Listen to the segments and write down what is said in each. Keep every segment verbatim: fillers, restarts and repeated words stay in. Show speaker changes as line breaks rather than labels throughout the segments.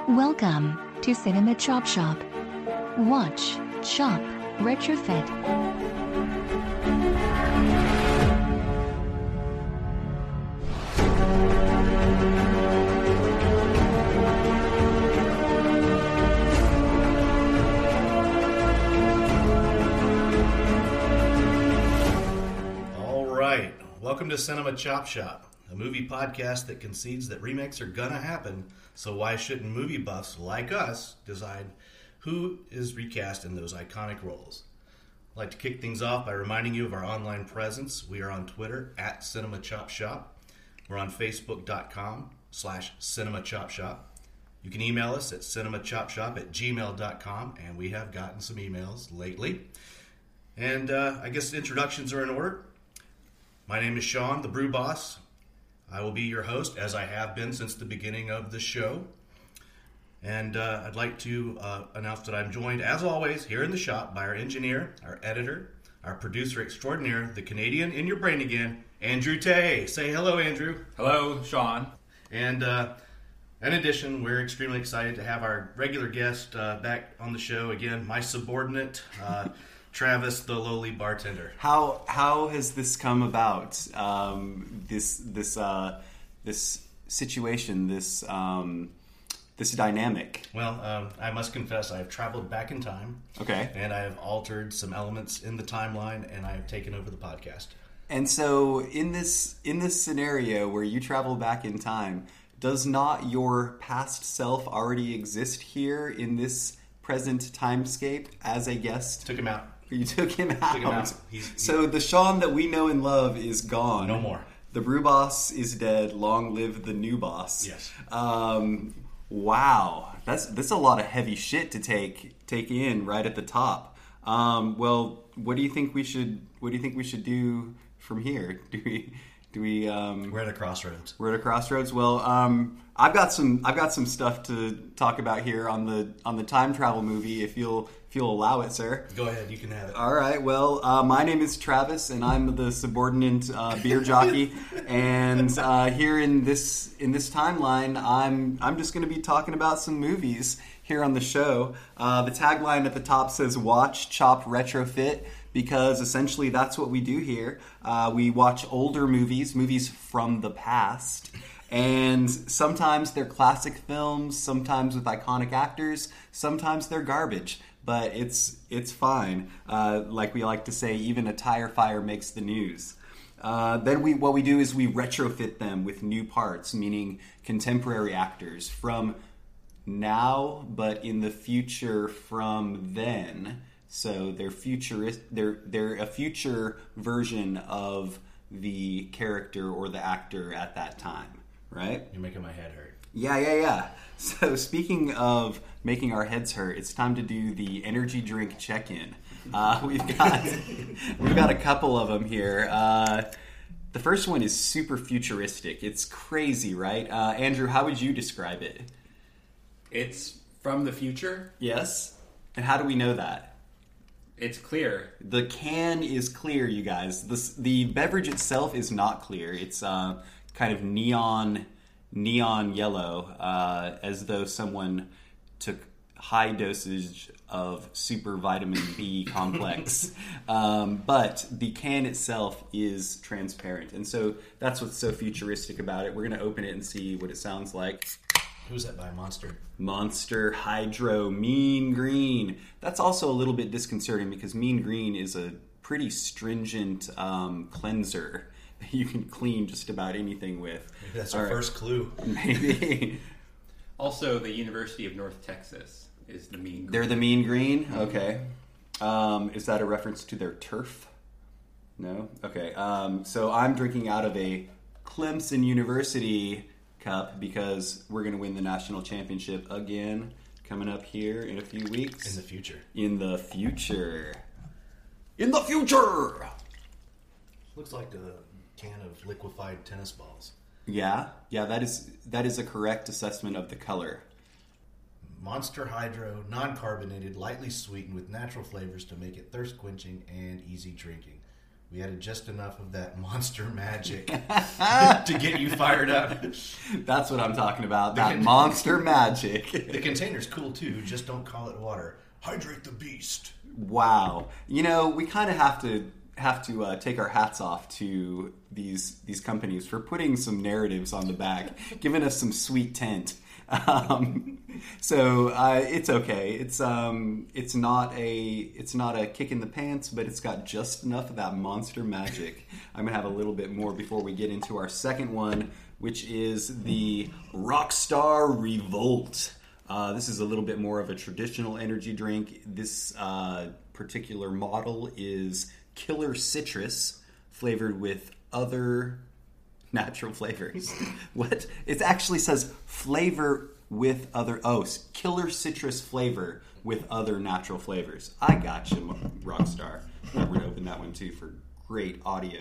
Welcome to Cinema Chop Shop. Watch, shop, retrofit.
All right, welcome to Cinema Chop Shop, a movie podcast that concedes that remakes are gonna happen, so why shouldn't movie buffs like us decide who is recast in those iconic roles? I'd like to kick things off by reminding you of our online presence. We are on Twitter at Cinema Chop Shop. We're on Facebook.com slash Cinema Chop Shop. You can email us at cinemachopshop at gmail dot com, and we have gotten some emails lately. And uh, I guess introductions are in order. My name is Sean, the Brew Boss. I will be your host, as I have been since the beginning of the show. And uh, I'd like to uh, announce that I'm joined, as always, here in the shop by our engineer, our editor, our producer extraordinaire, the Canadian in your brain again, Andrew Tay. Say hello, Andrew.
Hello, Sean.
And uh, in addition, we're extremely excited to have our regular guest uh, back on the show again, my subordinate, uh, Travis, the lowly bartender.
How how has this come about? Um, this this uh, this situation, this um, this dynamic.
Well, um, I must confess, I have traveled back in time.
Okay.
And I have altered some elements in the timeline, and I have taken over the podcast.
And so, in this in this scenario where you travel back in time, does not your past self already exist here in this present timescape as a guest?
Took him out.
You took him out.
Took him out. He's, he,
so the Sean that we know and love is gone.
No more.
The Brew Boss is dead. Long live the new boss.
Yes.
Um, wow, that's that's a lot of heavy shit to take take in right at the top. Um, well, what do you think we should what do you think we should do from here? Do we do we? Um,
we're at a crossroads.
We're at a crossroads. Well, um, I've got some I've got some stuff to talk about here on the on the time travel movie. If you'll if you'll allow it, sir.
Go ahead, you can have it.
All right. Well, uh, my name is Travis, and I'm the subordinate uh, beer jockey. And uh, here in this in this timeline, I'm I'm just going to be talking about some movies here on the show. Uh, the tagline at the top says "Watch, Chop, Retrofit," because essentially that's what we do here. Uh, we watch older movies, movies from the past. And sometimes they're classic films, sometimes with iconic actors, sometimes they're garbage. But it's it's fine. Uh, like we like to say, even a tire fire makes the news. Uh, then we what we do is we retrofit them with new parts, meaning contemporary actors from now, but in the future from then. So they're futurist. They're they're a future version of the character or the actor at that time, right?
You're making my head hurt.
Yeah, yeah, yeah. So speaking of making our heads hurt, it's time to do the energy drink check-in. Uh, we've got we've got a couple of them here. Uh, the first one is super futuristic. It's crazy, right? Uh, Andrew, how would you describe it?
It's from the future.
Yes. And how do we know that?
It's clear.
The can is clear, you guys. This, the beverage itself is not clear. It's uh, kind of neon... neon yellow, uh, as though someone took high dosage of super vitamin B complex. Um, but the can itself is transparent. And so that's what's so futuristic about it. We're going to open it and see what it sounds like.
Who's that by? Monster?
Monster Hydro Mean Green. That's also a little bit disconcerting because Mean Green is a pretty stringent um, cleanser that you can clean just about anything with.
Maybe that's our right. first clue.
Maybe.
Also, the University of North Texas is the Mean Green.
They're the Mean Green? Okay. Um, is that a reference to their turf? No? Okay. Um, so I'm drinking out of a Clemson University cup because we're going to win the national championship again coming up here in a few weeks.
In the future.
In the future. In the future!
Looks like a can of liquefied tennis balls.
Yeah, yeah, that is that is a correct assessment of the color.
Monster Hydro, non-carbonated, lightly sweetened with natural flavors to make it thirst-quenching and easy drinking. we added just enough of that monster magic to get you fired up.
That's what I'm talking about.
The
That
con-
monster magic.
The container's cool too, just don't call it water. Hydrate the beast.
Wow. You know, we kind of have to have to uh, take our hats off to these these companies for putting some narratives on the back, giving us some sweet tint. Um, so uh, it's okay. It's um, it's not a it's not a kick in the pants, but it's got just enough of that monster magic. I'm gonna have a little bit more before we get into our second one, which is the Rockstar Revolt. Uh, this is a little bit more of a traditional energy drink. This uh, particular model is Killer Citrus, flavored with other natural flavors. What? It actually says flavor with other... Oh, Killer Citrus flavor with other natural flavors. I got you, Rockstar. We're going to open that one, too, for great audio.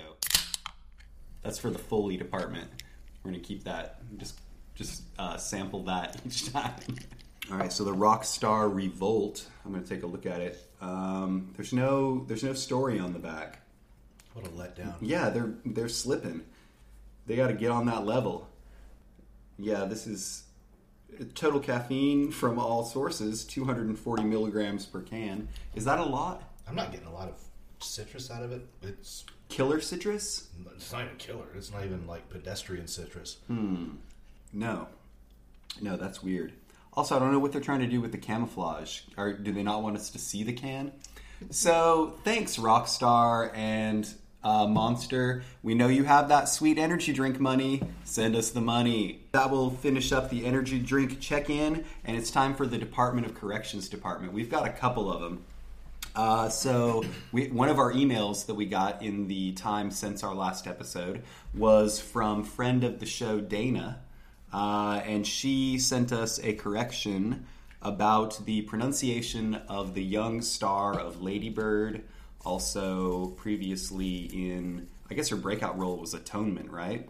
That's for the Foley department. We're going to keep that. Just just uh, sample that each time. All right, so the Rockstar Revolt. I'm going to take a look at it. Um, there's no there's no story on the back.
What a letdown.
Yeah, they're they're slipping. They got to get on that level. Yeah, this is total caffeine from all sources, two hundred forty milligrams per can. Is that a lot?
I'm not getting a lot of citrus out of it. It's
Killer citrus?
it's not even killer. It's not even like pedestrian citrus.
Hmm. No. No, that's weird. Also, I don't know what they're trying to do with the camouflage. Or do they not want us to see the can? So, thanks, Rockstar and uh, Monster. We know you have that sweet energy drink money. Send us the money. That will finish up the energy drink check-in, and it's time for the Department of Corrections department. We've got a couple of them. Uh, so, we, one of our emails that we got in the time since our last episode was from friend of the show, Dana. Uh, and she sent us a correction about the pronunciation of the young star of Lady Bird. Also, previously in, I guess her breakout role was Atonement, right?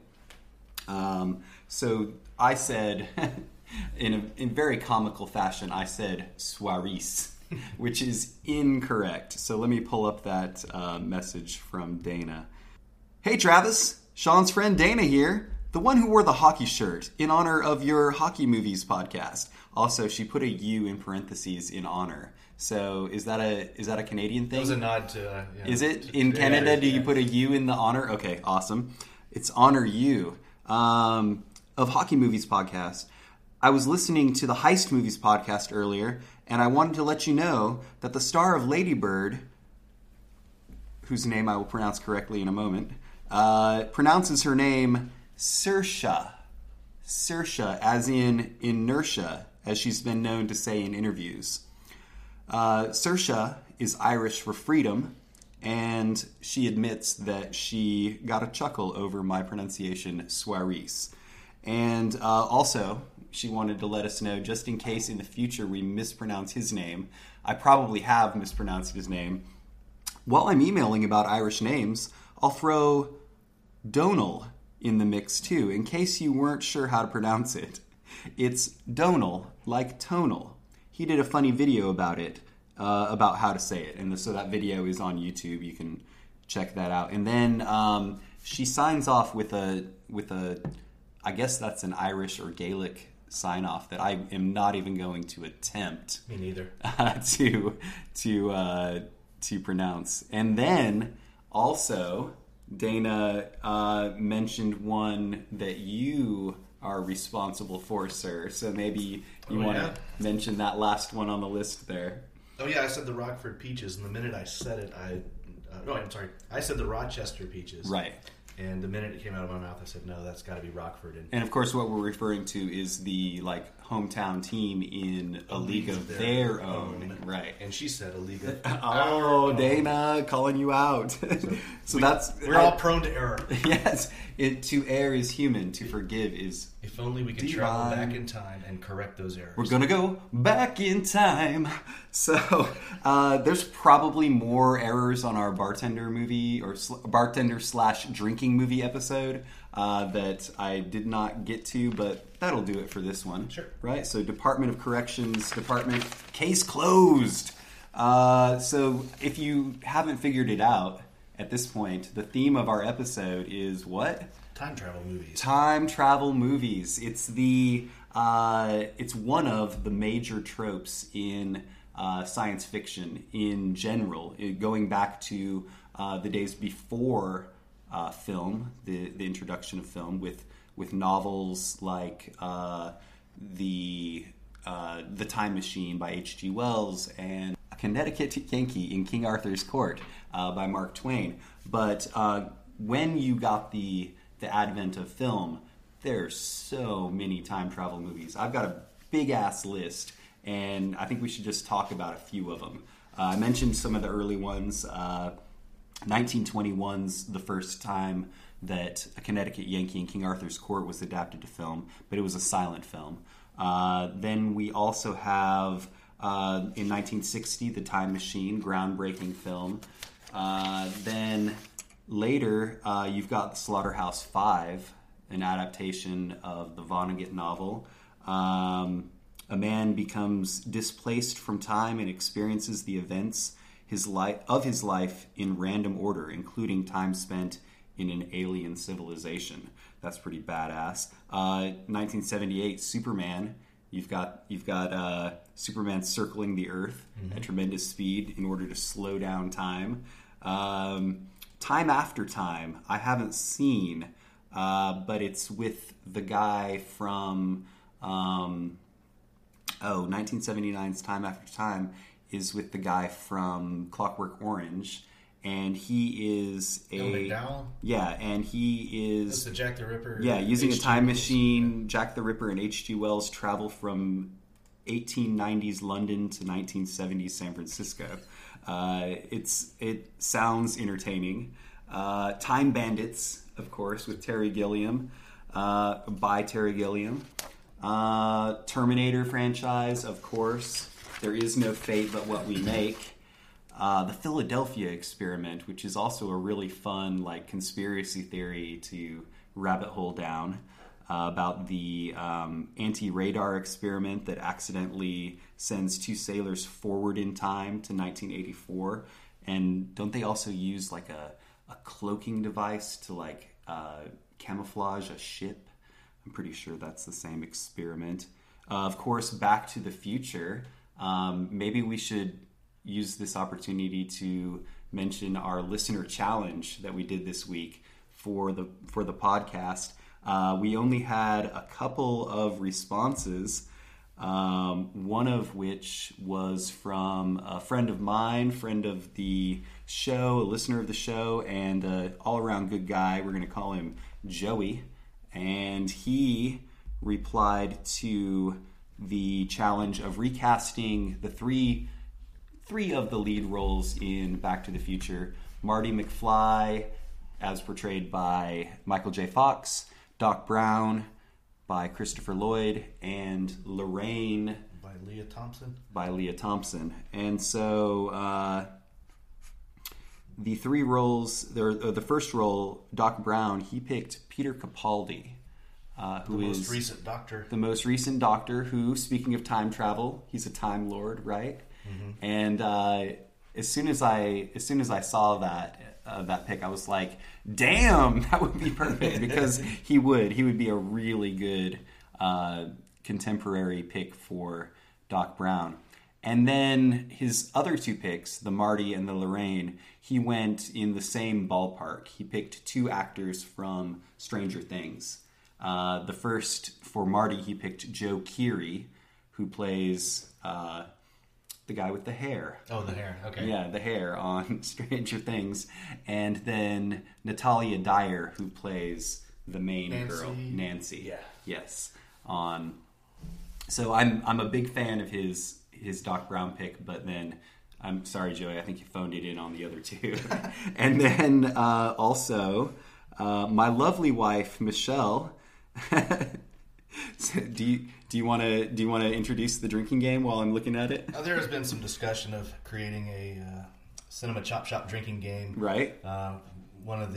Um, so I said, in a in very comical fashion, I said soiris, which is incorrect. So let me pull up that uh, message from Dana. Hey, Travis, Sean's friend Dana here. The one who wore the hockey shirt in honor of your Hockey Movies podcast. Also, she put a U in parentheses in honor. So, is that a is that a Canadian thing?
That was a nod to... Uh, yeah,
is it?
to-
In
yeah,
Canada,
yeah,
do you
yeah.
put a U in the honor? Okay, awesome. It's Honor You. Um, of Hockey Movies podcast. I was listening to the Heist Movies podcast earlier, and I wanted to let you know that the star of Lady Bird, whose name I will pronounce correctly in a moment, uh, pronounces her name... Saoirse. Saoirse, as in inertia, as she's been known to say in interviews. Uh, Saoirse is Irish for freedom, and she admits that she got a chuckle over my pronunciation, soiris. And uh, also, she wanted to let us know, just in case in the future we mispronounce his name, I probably have mispronounced his name. While I'm emailing about Irish names, I'll throw Donal in the mix too, in case you weren't sure how to pronounce it. It's Donal, like tonal. He did a funny video about it, uh, about how to say it, and so that video is on YouTube. You can check that out. And then um, she signs off with a with a, I guess that's an Irish or Gaelic sign off that I am not even going to attempt.
Me neither.
Uh, to to uh, to pronounce. And then also, Dana uh, mentioned one that you are responsible for, sir. So maybe you
Oh,
want to
yeah?
mention that last one on the list there.
Oh, yeah, I said the Rockford Peaches, and the minute I said it, I... Uh, no, I'm sorry. I said the Rochester Peaches.
Right.
And the minute it came out of my mouth, I said, no, that's got to be Rockford. And
And of course, what we're referring to is the like hometown team in a, league of their, own. Right.
And she said a league of...
Oh, Dana, calling you out. So, that's...
We're all prone to error.
Yes. It, to err is human. To forgive is...
If only we could
Divine.
travel back in time and correct those errors.
We're going to go back in time. So, uh, there's probably more errors on our bartender movie or sl- bartender slash drinking movie episode uh, that I did not get to, but that'll do it for this one.
Sure.
Right? So, Department of Corrections, Department, case closed. Uh, so, if you haven't figured it out, at this point. The theme of our episode is what?
Time travel movies.
Time travel movies. It's the uh, it's one of the major tropes in uh, science fiction in general, it, going back to uh, the days before uh, film, the the introduction of film with with novels like uh, the uh, the Time Machine by H G Wells and A Connecticut Yankee in King Arthur's Court uh, by Mark Twain. But uh, when you got the the advent of film, there's so many time travel movies. I've got a big ass list, and I think we should just talk about a few of them. Uh, I mentioned some of the early ones. Uh, nineteen twenty-one's the first time that A Connecticut Yankee in King Arthur's Court was adapted to film, but it was a silent film. Uh, then we also have, uh, in nineteen sixty, The Time Machine, groundbreaking film. Uh, then later, uh, you've got The Slaughterhouse Five, an adaptation of the Vonnegut novel. Um, a man becomes displaced from time and experiences the events his life of his life in random order, including time spent in an alien civilization. That's pretty badass. Uh, nineteen seventy-eight, Superman. You've got you've got uh, Superman circling the Earth mm-hmm. at tremendous speed in order to slow down time. Um, Time After Time, I haven't seen, uh, but it's with the guy from um, oh, nineteen seventy-nine's Time After Time is with the guy from Clockwork Orange. And he is a
Neil McDowell?
Yeah, and he is
That's the Jack the Ripper.
Yeah, using
H G
a time
Wells.
machine. Jack the Ripper and H G Wells travel from eighteen nineties London to nineteen seventies San Francisco. Uh, it's it sounds entertaining. Uh, Time Bandits, of course, with Terry Gilliam, uh, by Terry Gilliam. Uh, Terminator franchise, of course. There is no fate but what we make. Uh, the Philadelphia Experiment, which is also a really fun like conspiracy theory to rabbit hole down uh, about the um, anti-radar experiment that accidentally sends two sailors forward in time to nineteen eighty-four. And don't they also use like a, a cloaking device to like uh, camouflage a ship? I'm pretty sure that's the same experiment. Uh, of course, Back to the Future. Um, maybe we should use this opportunity to mention our listener challenge that we did this week for the for the podcast. Uh, we only had a couple of responses, um, one of which was from a friend of mine, friend of the show, a listener of the show, and an all-around good guy. We're going to call him Joey. And he replied to the challenge of recasting the three three of the lead roles in Back to the Future. Marty McFly, as portrayed by Michael J. Fox, Doc Brown by Christopher Lloyd, and Lorraine
by Leah Thompson.
By Leah Thompson. And so uh, the three roles, the, the first role, Doc Brown, he picked Peter Capaldi, uh, who
the
is
most recent Doctor.
The most recent Doctor, who, speaking of time travel, he's a Time Lord, right? Mm-hmm. And uh, as soon as I as soon as I saw that uh, that pick, I was like, "Damn, that would be perfect," because he would he would be a really good uh, contemporary pick for Doc Brown. And then his other two picks, the Marty and the Lorraine, he went in the same ballpark. He picked two actors from Stranger Things. Uh, the first, for Marty, he picked Joe Keery, who plays uh, the guy with the hair.
Oh, the hair. Okay.
Yeah, the hair on Stranger Things. And then Natalia Dyer, who plays the main
Nancy.
girl, Nancy.
Yeah.
Yes. On. So I'm I'm a big fan of his his Doc Brown pick, but then I'm sorry, Joey, I think you phoned it in on the other two. And then uh, also uh, my lovely wife, Michelle. So do you do you want to do you want to introduce the drinking game while I'm looking at it?
Uh, there has been some discussion of creating a uh, Cinema Chop Shop drinking game.
Right.
Uh, one of the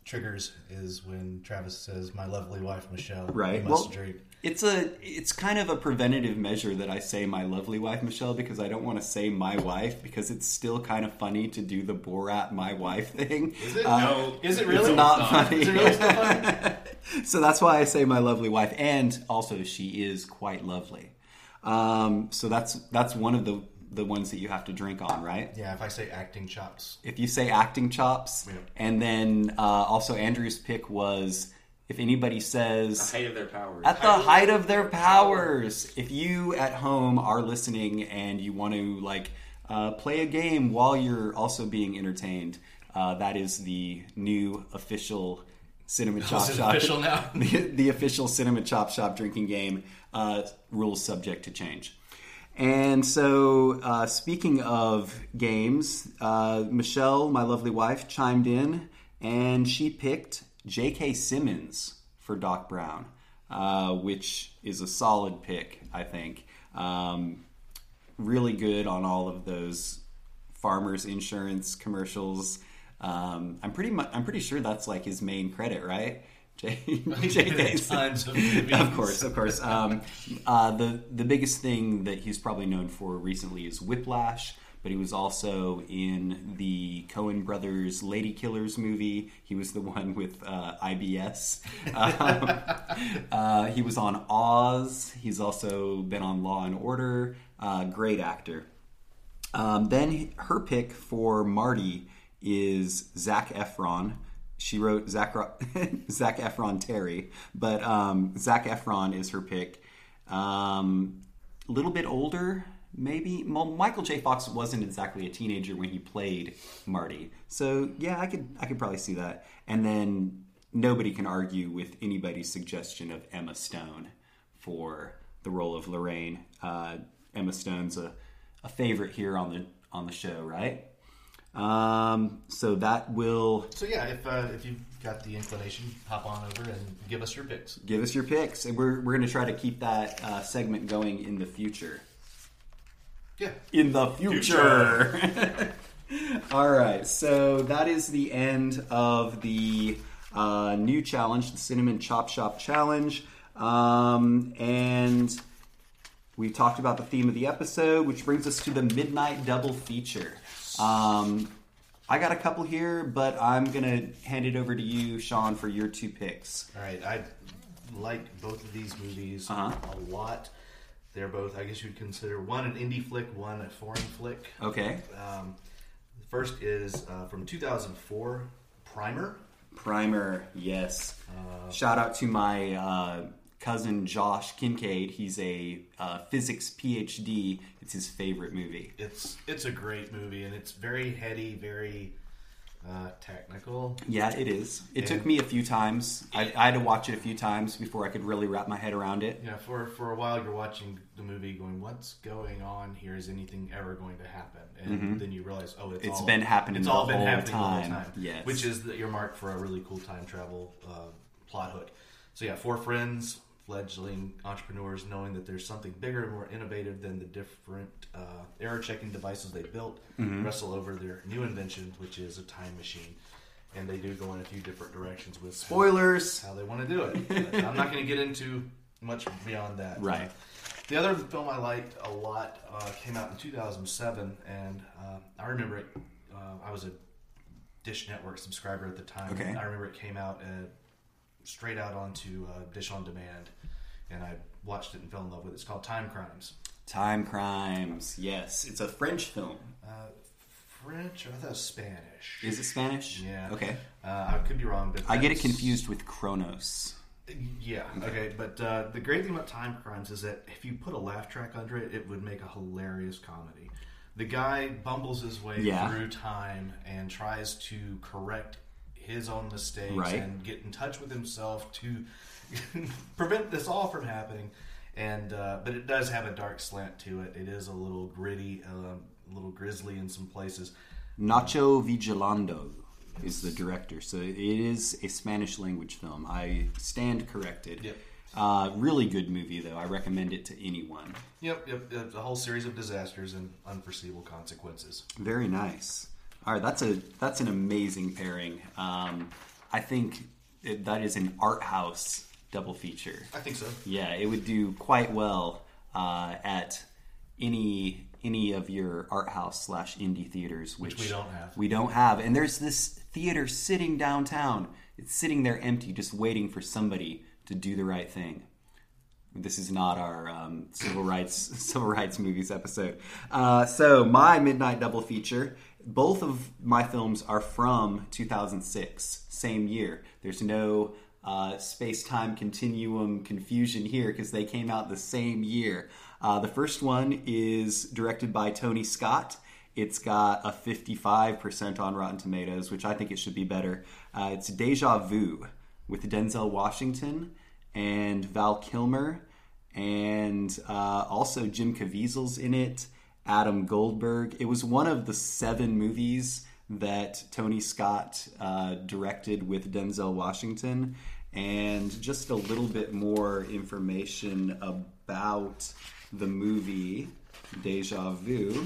triggers is when Travis says, "My lovely wife Michelle,
Right.
you must
Well,
drink."
It's a it's kind of a preventative measure that I say my lovely wife Michelle, because I don't want to say my wife, because it's still kind of funny to do the Borat my wife thing.
Is it?
Uh,
No,
Is it really?
It's not
It's not.
funny.
Is it really still funny?
So that's why I say my lovely wife, and also she is quite lovely. Um, so that's that's one of the the ones that you have to drink on, right?
Yeah, if I say acting chops.
If you say acting chops,
Yeah.
and then uh, also Andrew's pick was if anybody says
The height of their powers.
at the height of their powers. If you at home are listening and you want to like uh, play a game while you're also being entertained, uh, that is the new official Cinema Chop
Is it
Shop.
official now?
the, the official Cinema Chop Shop drinking game. Uh, rules subject to change. And so, uh, speaking of games, uh, Michelle, my lovely wife, chimed in, and she picked J K. Simmons for Doc Brown, uh, which is a solid pick, I think. Um, really good on all of those farmers insurance commercials. Um, I'm pretty mu- I'm pretty sure that's like his main credit, right? J- J K.
Tons of movies.
Of course, of course. Um, uh, the the biggest thing that he's probably known for recently is Whiplash, but he was also in the Coen Brothers Lady Killers movie. He was the one with uh, I B S. Um, uh, he was on Oz. He's also been on Law and Order. Uh, great actor. Um, then her pick for Marty is Zac Efron. She wrote Zac, Zac Efron Terry, but um, Zac Efron is her pick. Um, a little bit older, maybe. Well, Michael J. Fox wasn't exactly a teenager when he played Marty, so yeah, I could I could probably see that. And then nobody can argue with anybody's suggestion of Emma Stone for the role of Lorraine. Uh, Emma Stone's a, a favorite here on the on the show, right? Um, so that will
So yeah, if uh, if you've got the inclination, hop on over and give us your picks.
give us your picks, and we're we're going to try to keep that uh, segment going in the future.
Yeah.
In the future. All right, so that is the end of the uh, new challenge, the Cinnamon Chop Shop Challenge, um, and we've talked about the theme of the episode, which brings us to the Midnight Double Feature. Um, I got a couple here, but I'm going to hand it over to you, Sean, for your two picks.
All right, I like both of these movies
Uh-huh.
a lot. They're both, I guess you'd consider one an indie flick, one a foreign flick.
Okay.
Um, the first is uh, from two thousand four, Primer.
Primer, yes. Shout out to my uh, cousin Josh Kincaid. He's a uh, physics P H D. It's his favorite movie.
It's it's a great movie, and it's very heady, very uh, technical.
Yeah, it is. It took
And-
me a few times. I, I had to watch it a few times before I could really wrap my head around it.
Yeah, for for a while you're watching the movie, going, "What's going on here? Is anything ever going to happen?" And then you realize, "Oh, it's,
It's
all,
been happening
It's
the
all been
whole
happening
time.
the whole time."
Yes.
Which is the earmark for a really cool time travel uh, plot hook. So yeah, four friends, fledgling entrepreneurs, knowing that there's something bigger and more innovative than the different uh, error-checking devices they built, wrestle over their new invention, which is a time machine. And they do go in a few different directions with
Spoilers!
how they want to do it. But I'm not going to get into much beyond that.
Right.
The other film I liked a lot uh, came out in two thousand seven, and uh, I remember it. Uh, I was a Dish Network subscriber at the time.
Okay.
I remember it came out uh, straight out onto uh, Dish on Demand, and I watched it and fell in love with it. It's called Time Crimes.
Time Crimes, yes. It's a French film.
Uh, French, or I thought it was Spanish.
Is it Spanish?
Yeah.
Okay.
Uh, I could be wrong, but
I get it
that's-
confused with Kronos.
Yeah, okay, but uh, the great thing about Time Crimes is that if you put a laugh track under it, it would make a hilarious comedy. The guy bumbles his way
Yeah.
through time and tries to correct his own mistakes
Right.
and get in touch with himself to prevent this all from happening. And uh, but it does have a dark slant to it. It is a little gritty, um, a little grisly in some places.
Nacho Vigilando is the director, so it is a Spanish language film. I stand corrected.
Yep.
Uh, really good movie, though. I recommend it to anyone.
Yep, yep, yep, a whole series of disasters and unforeseeable consequences.
Very nice. All right, that's a that's an amazing pairing. Um, I think it, that is an art house double feature.
I think so.
Yeah, it would do quite well uh, at any any of your art house slash indie theaters, which,
which we don't have.
We don't have. And there's this theater sitting downtown. It's sitting there empty, just waiting for somebody to do the right thing. This is not our um, civil rights civil rights movies episode. Uh, so my midnight double feature. Both of my films are from two thousand six, same year. There's no uh, space-time continuum confusion here because they came out the same year. Uh, the first one is directed by Tony Scott. It's got a fifty-five percent on Rotten Tomatoes, which I think it should be better. Uh, it's Deja Vu with Denzel Washington and Val Kilmer, and uh, also Jim Caviezel's in it, Adam Goldberg. It was one of the seven movies that Tony Scott uh, directed with Denzel Washington. And just a little bit more information about the movie Deja Vu.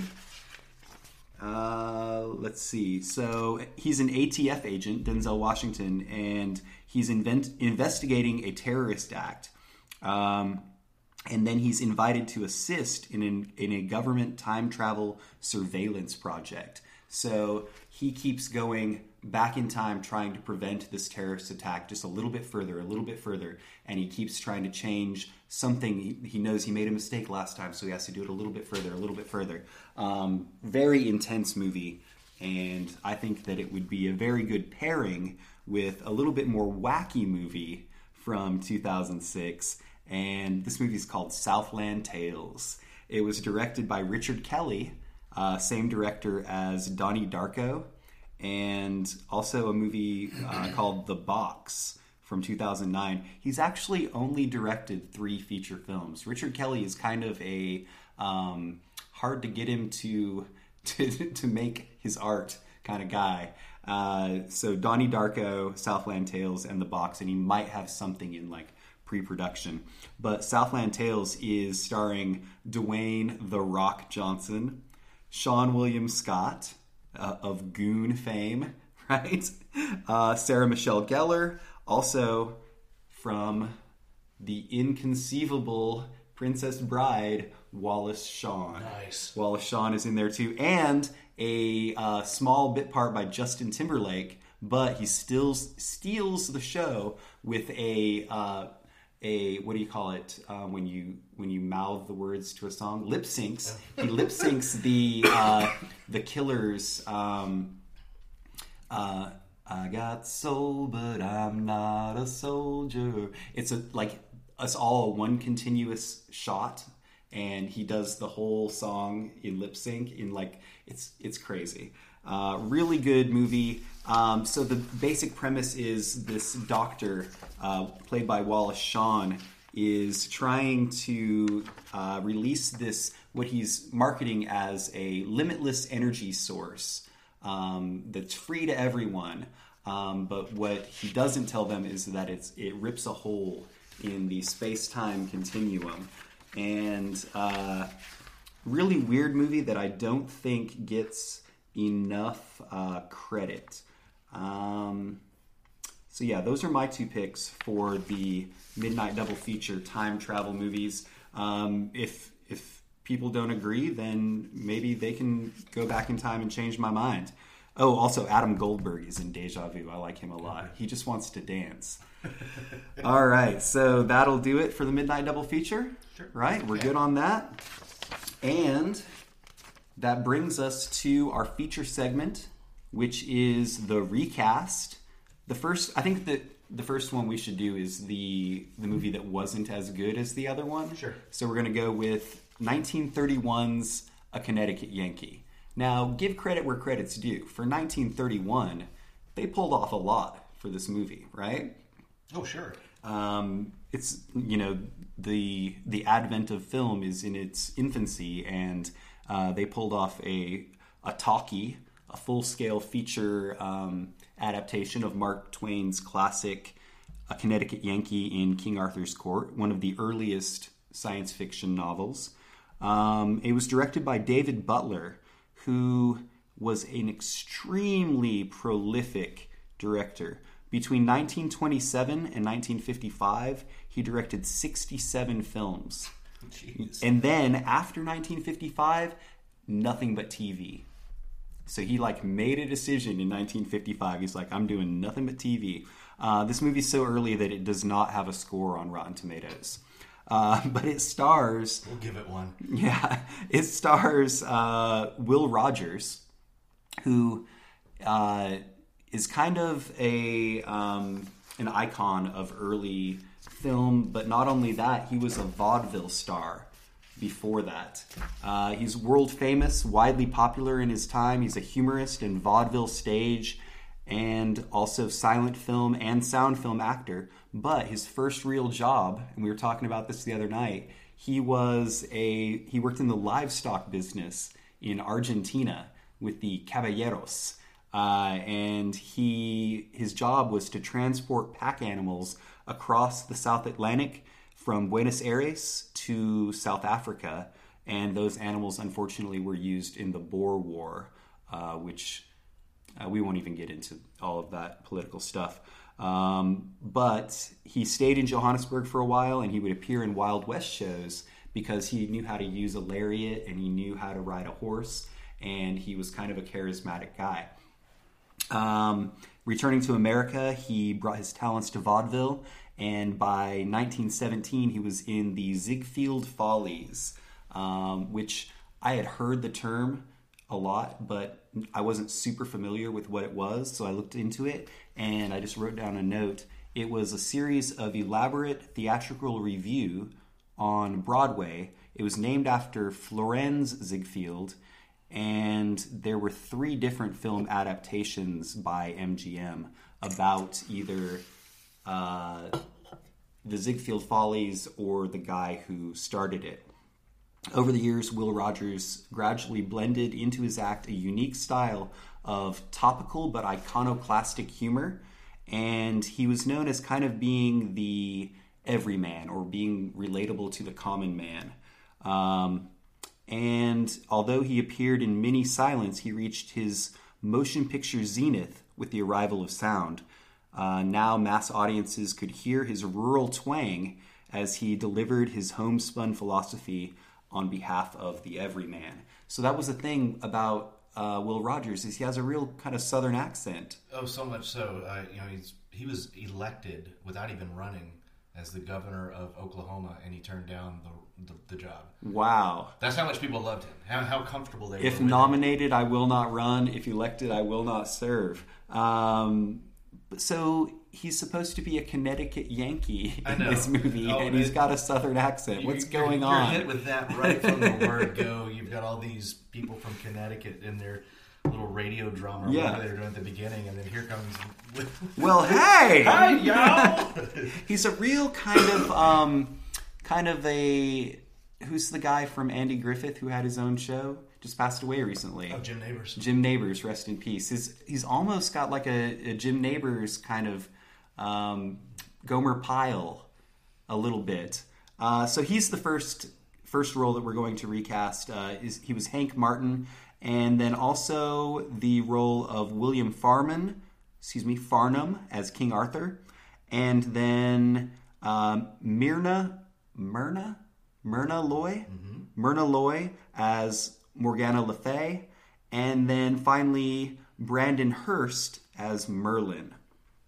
Uh, let's see. So he's an A T F agent, Denzel Washington, and he's invent- investigating a terrorist act. Um, and then he's invited to assist in, an, in a government time travel surveillance project. So he keeps going back in time trying to prevent this terrorist attack just a little bit further, a little bit further, and he keeps trying to change something. He, he knows he made a mistake last time, so he has to do it a little bit further, a little bit further. Um, very intense movie, and I think that it would be a very good pairing with a little bit more wacky movie from two thousand six, and this movie is called Southland Tales. It was directed by Richard Kelly, uh, same director as Donnie Darko, and also a movie uh, called The Box from two thousand nine. He's actually only directed three feature films. Richard Kelly is kind of a um, hard to get him to to, to make his art kind of guy. Uh, so Donnie Darko, Southland Tales, and The Box, and he might have something in like pre-production. But Southland Tales is starring Dwayne The Rock Johnson, Sean William Scott, Uh, of Goon fame, right? Uh, Sarah Michelle Gellar, also from the inconceivable Princess Bride, Wallace Shawn.
Nice.
Wallace Shawn is in there too, and a uh, small bit part by Justin Timberlake, but he still steals the show with a uh, a what do you call it um, when you when you mouth the words to a song? Lip syncs. He lip syncs the uh, the Killers. Um, uh, I got soul, but I'm not a soldier. It's a like it's all one continuous shot, and he does the whole song in lip sync. In like it's it's crazy. Uh, really good movie. Um, so the basic premise is this doctor, uh, played by Wallace Shawn, is trying to uh, release this, what he's marketing as a limitless energy source um, that's free to everyone. Um, but what he doesn't tell them is that it's it rips a hole in the space-time continuum. And uh, really weird movie that I don't think gets enough uh, credit. Um, so yeah, those are my two picks for the midnight double feature time travel movies. Um, if if people don't agree, then maybe they can go back in time and change my mind. Oh, also Adam Goldberg is in Deja Vu. I like him a lot. He just wants to dance. All right, so that'll do it for the midnight double feature.
Sure.
Right, we're
Yeah.
good on that. And that brings us to our feature segment, which is the recast. The first, I think that the first one we should do is the the movie that wasn't as good as the other one.
Sure.
So we're going to go with nineteen thirty-one's A Connecticut Yankee. Now, give credit where credit's due. For nineteen thirty-one, they pulled off a lot for this movie, right?
Oh, sure.
Um, it's, you know, the the advent of film is in its infancy, and uh, they pulled off a a talkie, a full-scale feature um, adaptation of Mark Twain's classic A Connecticut Yankee in King Arthur's Court, one of the earliest science fiction novels. Um, it was directed by David Butler, who was an extremely prolific director. Between nineteen twenty-seven and nineteen fifty-five, he directed sixty-seven films.
Jeez.
And then after nineteen fifty-five, nothing but T V. So he like made a decision in nineteen fifty-five. He's like, I'm doing nothing but T V. Uh, this movie's so early that it does not have a score on Rotten Tomatoes. Uh, but it stars...
We'll give it one.
Yeah. It stars uh, Will Rogers, who uh, is kind of a um, an icon of early film. But not only that, he was a vaudeville star before that. Uh, he's world famous, widely popular in his time. He's a humorist and vaudeville stage and also silent film and sound film actor. But his first real job, and we were talking about this the other night, he was a he worked in the livestock business in Argentina with the Caballeros. Uh, and he his job was to transport pack animals across the South Atlantic from Buenos Aires to South Africa, and those animals unfortunately were used in the Boer War, uh, which uh, we won't even get into all of that political stuff. Um, but he stayed in Johannesburg for a while, and he would appear in Wild West shows because he knew how to use a lariat and he knew how to ride a horse, and he was kind of a charismatic guy. Um, returning to America, he brought his talents to vaudeville, and by nineteen seventeen, he was in the Ziegfeld Follies, um, which I had heard the term a lot, but I wasn't super familiar with what it was, so I looked into it, and I just wrote down a note. It was a series of elaborate theatrical revue on Broadway. It was named after Florenz Ziegfeld, and there were three different film adaptations by M G M about either uh, the Ziegfeld Follies or the guy who started it. Over the years, Will Rogers gradually blended into his act a unique style of topical but iconoclastic humor, and he was known as kind of being the everyman or being relatable to the common man. Um, and although he appeared in many silents, he reached his motion picture zenith with the arrival of sound. Uh, now mass audiences could hear his rural twang as he delivered his homespun philosophy on behalf of the everyman. So that was the thing about uh, Will Rogers, is he has a real kind of southern accent.
Oh, so much so. Uh, you know, he's he was elected without even running as the governor of Oklahoma, and he turned down the the, the job.
Wow.
That's how much people loved him. How, how comfortable they were.
If
with
nominated, him. I will not run. If elected, I will not serve. Um, so he's supposed to be a Connecticut Yankee in this movie, oh, and he's got a southern accent.
You,
What's
you're,
going
you're
on?
You're hit with that right from the word go. You've got all these people from Connecticut in their little radio drama or
Yeah.
whatever they're doing at the beginning, and then here comes...
Well, hey!
Hi, y'all!
He's a real kind of, um, kind of a... Who's the guy from Andy Griffith who had his own show? Just passed away recently.
Oh, Jim Nabors.
Jim Nabors, rest in peace. His, he's almost got like a, a Jim Nabors kind of um, Gomer Pyle a little bit. Uh, so he's the first first role that we're going to recast. Uh, is he was Hank Martin, and then also the role of William Farman, excuse me, Farnham as King Arthur, and then um, Myrna, Myrna, Myrna Loy, mm-hmm. Myrna Loy as Morgana Le Fay, and then finally Brandon Hurst as Merlin.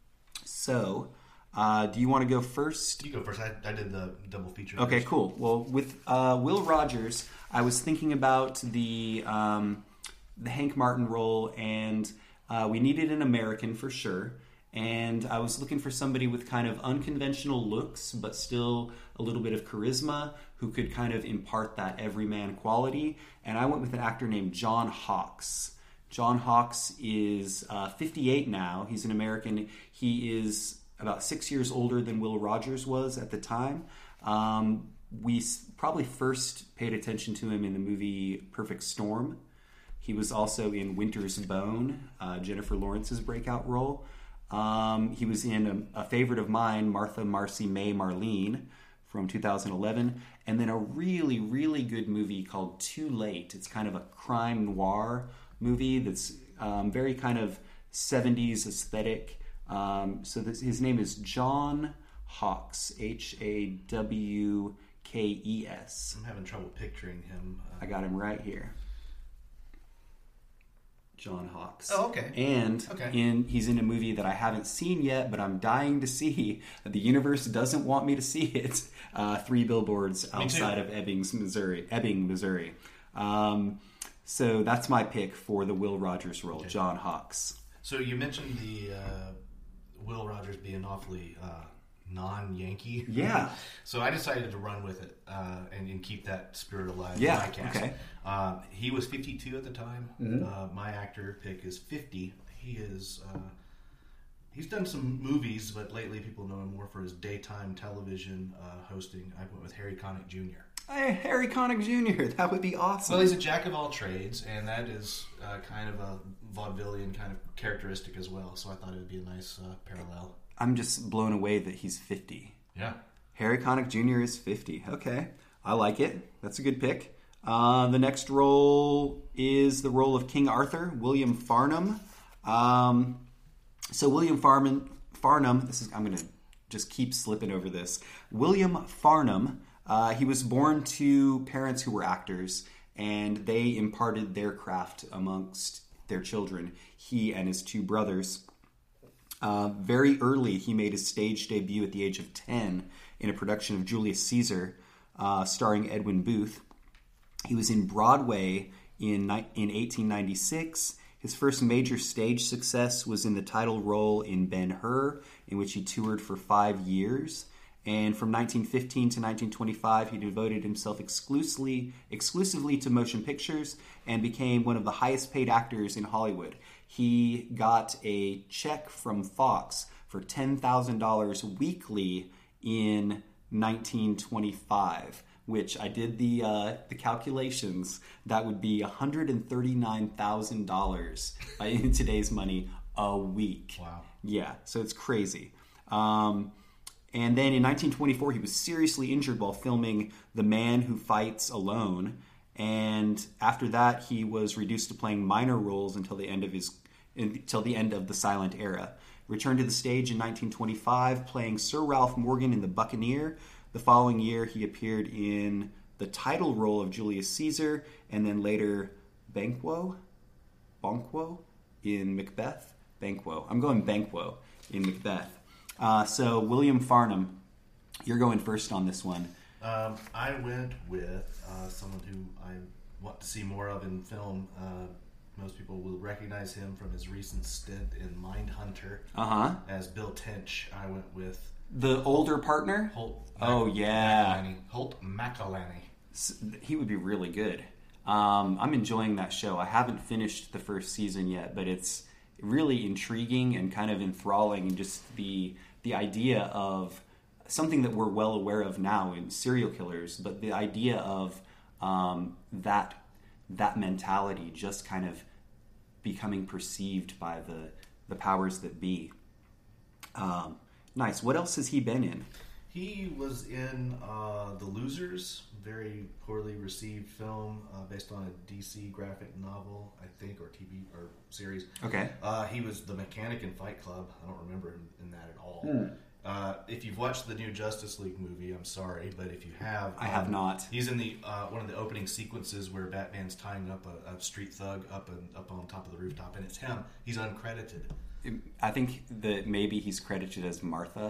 So, uh, do you want to go first?
You go first. I, I did the double feature.
Okay,
first.
cool. Well, with uh, Will Rogers, I was thinking about the um, the Hank Martin role, and uh, we needed an American for sure. And I was looking for somebody with kind of unconventional looks, but still a little bit of charisma, who could kind of impart that everyman quality. And I went with an actor named John Hawkes. John Hawkes is uh, fifty-eight now. He's an American. He is about six years older than Will Rogers was at the time. Um, we s- probably first paid attention to him in the movie Perfect Storm. He was also in Winter's Bone, uh, Jennifer Lawrence's breakout role. Um, he was in a, a favorite of mine, Martha, Marcy, May, Marlene, from two thousand eleven, and then a really, really good movie called Too Late. It's kind of a crime noir movie that's um, very kind of seventies aesthetic, Um, so this, his name is John Hawkes, H A W K E S.
I'm having trouble picturing him. Uh,
I got him right here. John Hawkes.
Oh, okay.
And
Okay.
in he's in a movie that I haven't seen yet, but I'm dying to see. The universe doesn't want me to see it. Uh, Three Billboards Outside of Ebbings, Missouri. Ebbing, Missouri. Um, so that's my pick for the Will Rogers role,
Okay.
John Hawkes.
So you mentioned the uh, Will Rogers being awfully uh, non-Yankee.
Yeah.
So I decided to run with it uh, and, and keep that spirit alive.
Yeah,
in my cast.
okay.
Um, he was fifty-two at the time.
Mm-hmm.
Uh, my actor pick is fifty. He is. Uh, he's done some movies, but lately people know him more for his daytime television uh, hosting. I went with Harry Connick Junior
Hey, Harry Connick Junior That would be awesome.
Well, he's a jack of all trades, and that is uh, kind of a vaudevillian kind of characteristic as well. So I thought it would be a nice uh, parallel.
I'm just blown away that he's fifty.
Yeah.
Harry Connick Junior is fifty. Okay. I like it. That's a good pick. Uh, the next role is the role of King Arthur, William Farnham. Um, so William Farnham, Farnham, this is, I'm going to just keep slipping over this. William Farnham, uh, he was born to parents who were actors, and they imparted their craft amongst their children, he and his two brothers. Uh, very early, he made his stage debut at the age of ten in a production of Julius Caesar, uh, starring Edwin Booth. He was in Broadway in in eighteen ninety-six. His first major stage success was in the title role in Ben-Hur, in which he toured for five years. And from nineteen fifteen to nineteen twenty-five, he devoted himself exclusively exclusively to motion pictures and became one of the highest paid actors in Hollywood. He got a check from Fox for ten thousand dollars weekly in nineteen twenty-five, which I did the uh, the calculations. That would be one hundred thirty-nine thousand dollars in today's money a week.
Wow.
Yeah, so it's crazy. Um, and then in nineteen twenty-four, he was seriously injured while filming The Man Who Fights Alone. And after that, he was reduced to playing minor roles until the end of his until the end of the silent era. Returned to the stage in nineteen twenty-five, playing Sir Ralph Morgan in The Buccaneer. The following year, he appeared in the title role of Julius Caesar, and then later Banquo, Banquo in Macbeth. Banquo. I'm going Banquo in Macbeth. Uh, so William Farnham, you're going first on this one.
Um, I went with uh, someone who I want to see more of in film. Uh, most people will recognize him from his recent stint in Mindhunter.
Uh-huh.
As Bill Tench. I went with
The older partner?
Holt.
Oh,
Mac-
yeah.
McElhenney. Holt McElhenney.
S- He would be really good. Um, I'm enjoying that show. I haven't finished the first season yet, but it's really intriguing and kind of enthralling. And just the the idea of something that we're well aware of now in serial killers, but the idea of um, that that mentality just kind of becoming perceived by the the powers that be. Um, nice. What else has he been in?
He was in uh, The Losers, very poorly received film uh, based on a D C graphic novel, I think, or T V or series.
Okay.
Uh, he was the mechanic in Fight Club. I don't remember him in that at all.
Hmm.
Uh, if you've watched the new Justice League movie, I'm sorry, but if you have,
I have not.
He's in the uh, one of the opening sequences where Batman's tying up a, a street thug up and up on top of the rooftop, and it's him. He's uncredited.
I think that maybe he's credited as Martha.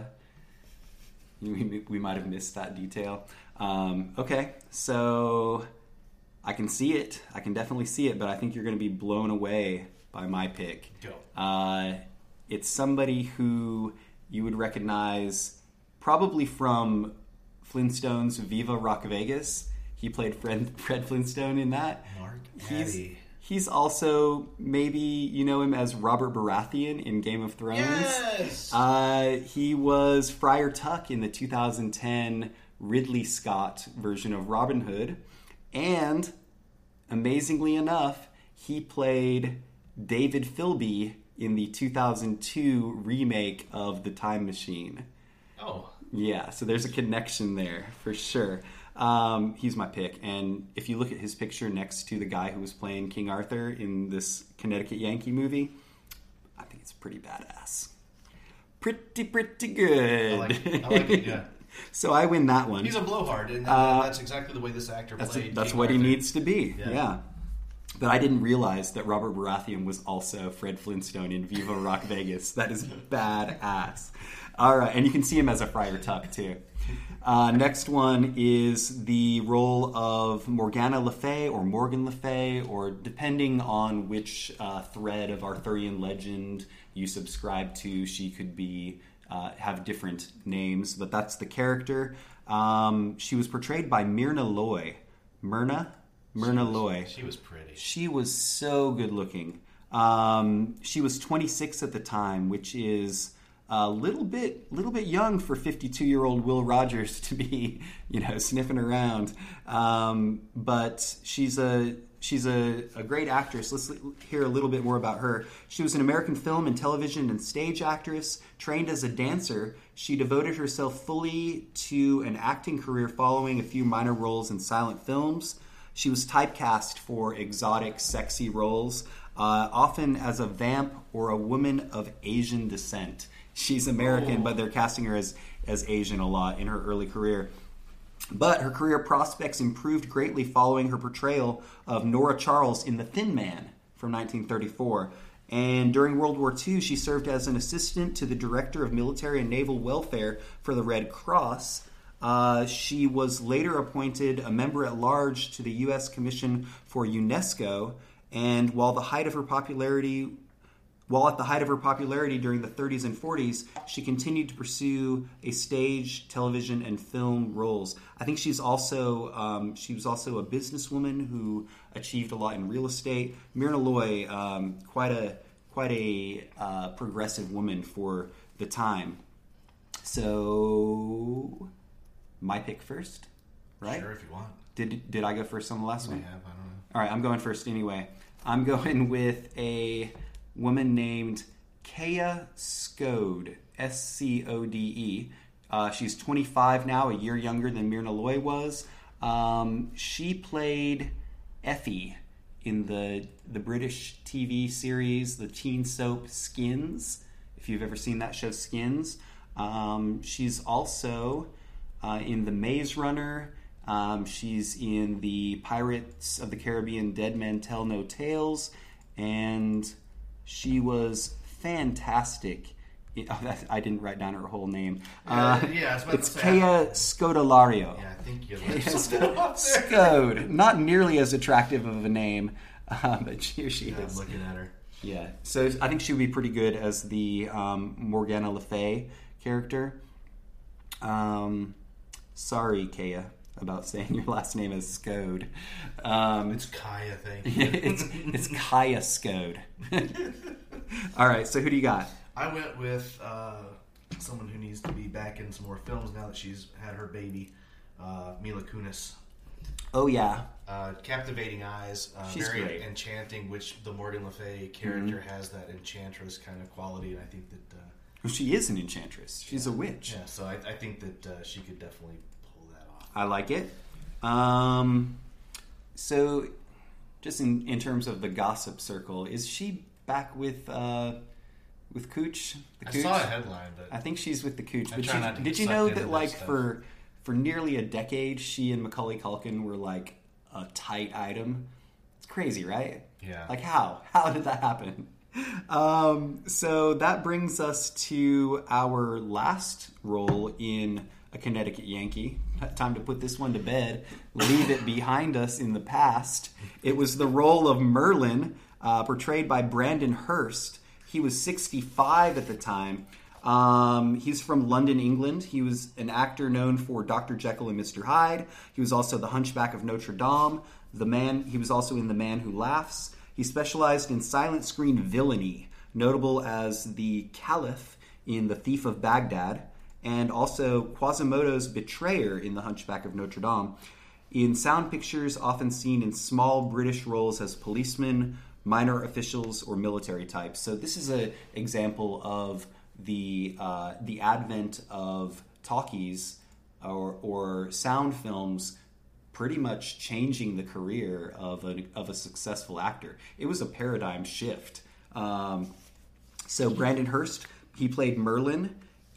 We, we might have missed that detail. Um, okay, so I can see it. I can definitely see it, but I think you're going to be blown away by my pick.
Go.
Uh, it's somebody who you would recognize probably from Flintstone's Viva Rock Vegas. He played Fred, Fred Flintstone in that.
Mark
He's,
Addy.
he's also, maybe you know him as Robert Baratheon in Game of Thrones.
Yes!
Uh, he was Friar Tuck in the two thousand ten Ridley Scott version of Robin Hood. And, amazingly enough, he played David Philby in the two thousand two remake of The Time Machine.
Oh.
Yeah, so there's a connection there, for sure. Um, he's my pick. And if you look at his picture next to the guy who was playing King Arthur in this Connecticut Yankee movie, I think it's pretty badass. pretty, pretty good.
I like it. I like it, yeah.
So I win that one.
He's a blowhard, and
Uh,
that's exactly the way this actor
That's,
played.
that's
King
what he
Arthur.
needs to be.
Yeah.
Yeah. But I didn't realize that Robert Baratheon was also Fred Flintstone in Viva Rock Vegas. That is badass. All right, and you can see him as a Friar Tuck too. Uh, next one is the role of Morgana Le Fay or Morgan Le Fay, or depending on which uh, thread of Arthurian legend you subscribe to, she could be uh, have different names, but that's the character. Um, she was portrayed by Myrna Loy. Myrna? Myrna
She was-
Loy.
She was pretty.
She was so good looking. Um, she was twenty-six at the time, which is a little bit, little bit young for fifty-two-year-old Will Rogers to be, you know, sniffing around. Um, but she's a she's a, a great actress. Let's hear a little bit more about her. She was an American film and television and stage actress. Trained as a dancer, she devoted herself fully to an acting career, following a few minor roles in silent films. She was typecast for exotic, sexy roles, uh, often as a vamp or a woman of Asian descent. She's American,
Oh.
but they're casting her as, as Asian a lot in her early career. But her career prospects improved greatly following her portrayal of Nora Charles in The Thin Man from nineteen thirty-four. And during World War Two, she served as an assistant to the Director of Military and Naval Welfare for the Red Cross. Uh, she was later appointed a member at large to the U S Commission for UNESCO, and while the height of her popularity, while at the height of her popularity during the thirties and forties, she continued to pursue a stage, television, and film roles. I think she's also um, she was also a businesswoman who achieved a lot in real estate. Myrna Loy, um, quite a quite a uh, progressive woman for the time. So. My pick first, right?
Sure, if you want.
Did did I go first on the last
I
one?
have, I don't know.
All right, I'm going first anyway. I'm going with a woman named Kaya Scode, S C O D E. Uh, she's twenty-five now, a year younger than Myrna Loy was. Um, she played Effie in the the British T V series, the teen soap Skins. If you've ever seen that show, Skins. Um, she's also uh, in The Maze Runner. Um, she's in the Pirates of the Caribbean Dead Men Tell No Tales, and she was fantastic. Oh, that, I didn't write down her whole name. Uh,
Yeah, yeah, I was about
it's
to say,
Kaya Scodelario.
Yeah, I think you
Kaya
like
Scode. Not nearly as attractive of a name, uh, but here she
I'm
is.
looking at her.
Yeah, so I think she would be pretty good as the um, Morgana Le Fay character. Um, sorry, Kaya, about saying your last name is Scode. Um,
It's Kaya, thank you.
it's it's Kaya Scode. All right, so who do you got?
I went with uh, someone who needs to be back in some more films now that she's had her baby, uh, Mila Kunis.
Oh yeah,
Uh, captivating eyes, uh,
She's
very
great.
enchanting, which the Morgan Le Fay character has that enchantress kind of quality, and I think that... Uh,
well, she is an enchantress. She's a witch.
Yeah, so I, I think that uh, she could definitely pull that off.
I like it. Um, so, just in, in terms of the gossip circle, is she back with uh, with Cooch? The
I
Cooch?
saw a headline, but
I think she's with the Cooch.
I
But
try
she,
not to
did
get
you
sucked
know
into
that,
that
like,
stuff.
for for nearly a decade, she and Macaulay Culkin were like a tight item? It's crazy, right?
Yeah.
Like, how? How did that happen? Um, so that brings us to our last role in A Connecticut Yankee. Time to put this one to bed. Leave it behind us in the past. It was the role of Merlin, uh, portrayed by Brandon Hurst. He was sixty-five at the time. Um, he's from London, England. He was an actor known for Doctor Jekyll and Mister Hyde. He was also the Hunchback of Notre Dame. The man. He was also in The Man Who Laughs. He specialized in silent screen villainy, notable as the Caliph in The Thief of Baghdad, and also Quasimodo's betrayer in The Hunchback of Notre Dame. In sound pictures, often seen in small British roles as policemen, minor officials, or military types. So this is an example of the uh, the advent of talkies or, or sound films pretty much changing the career of a, of a successful actor. It was a paradigm shift. Um, so Brandon Hurst he played Merlin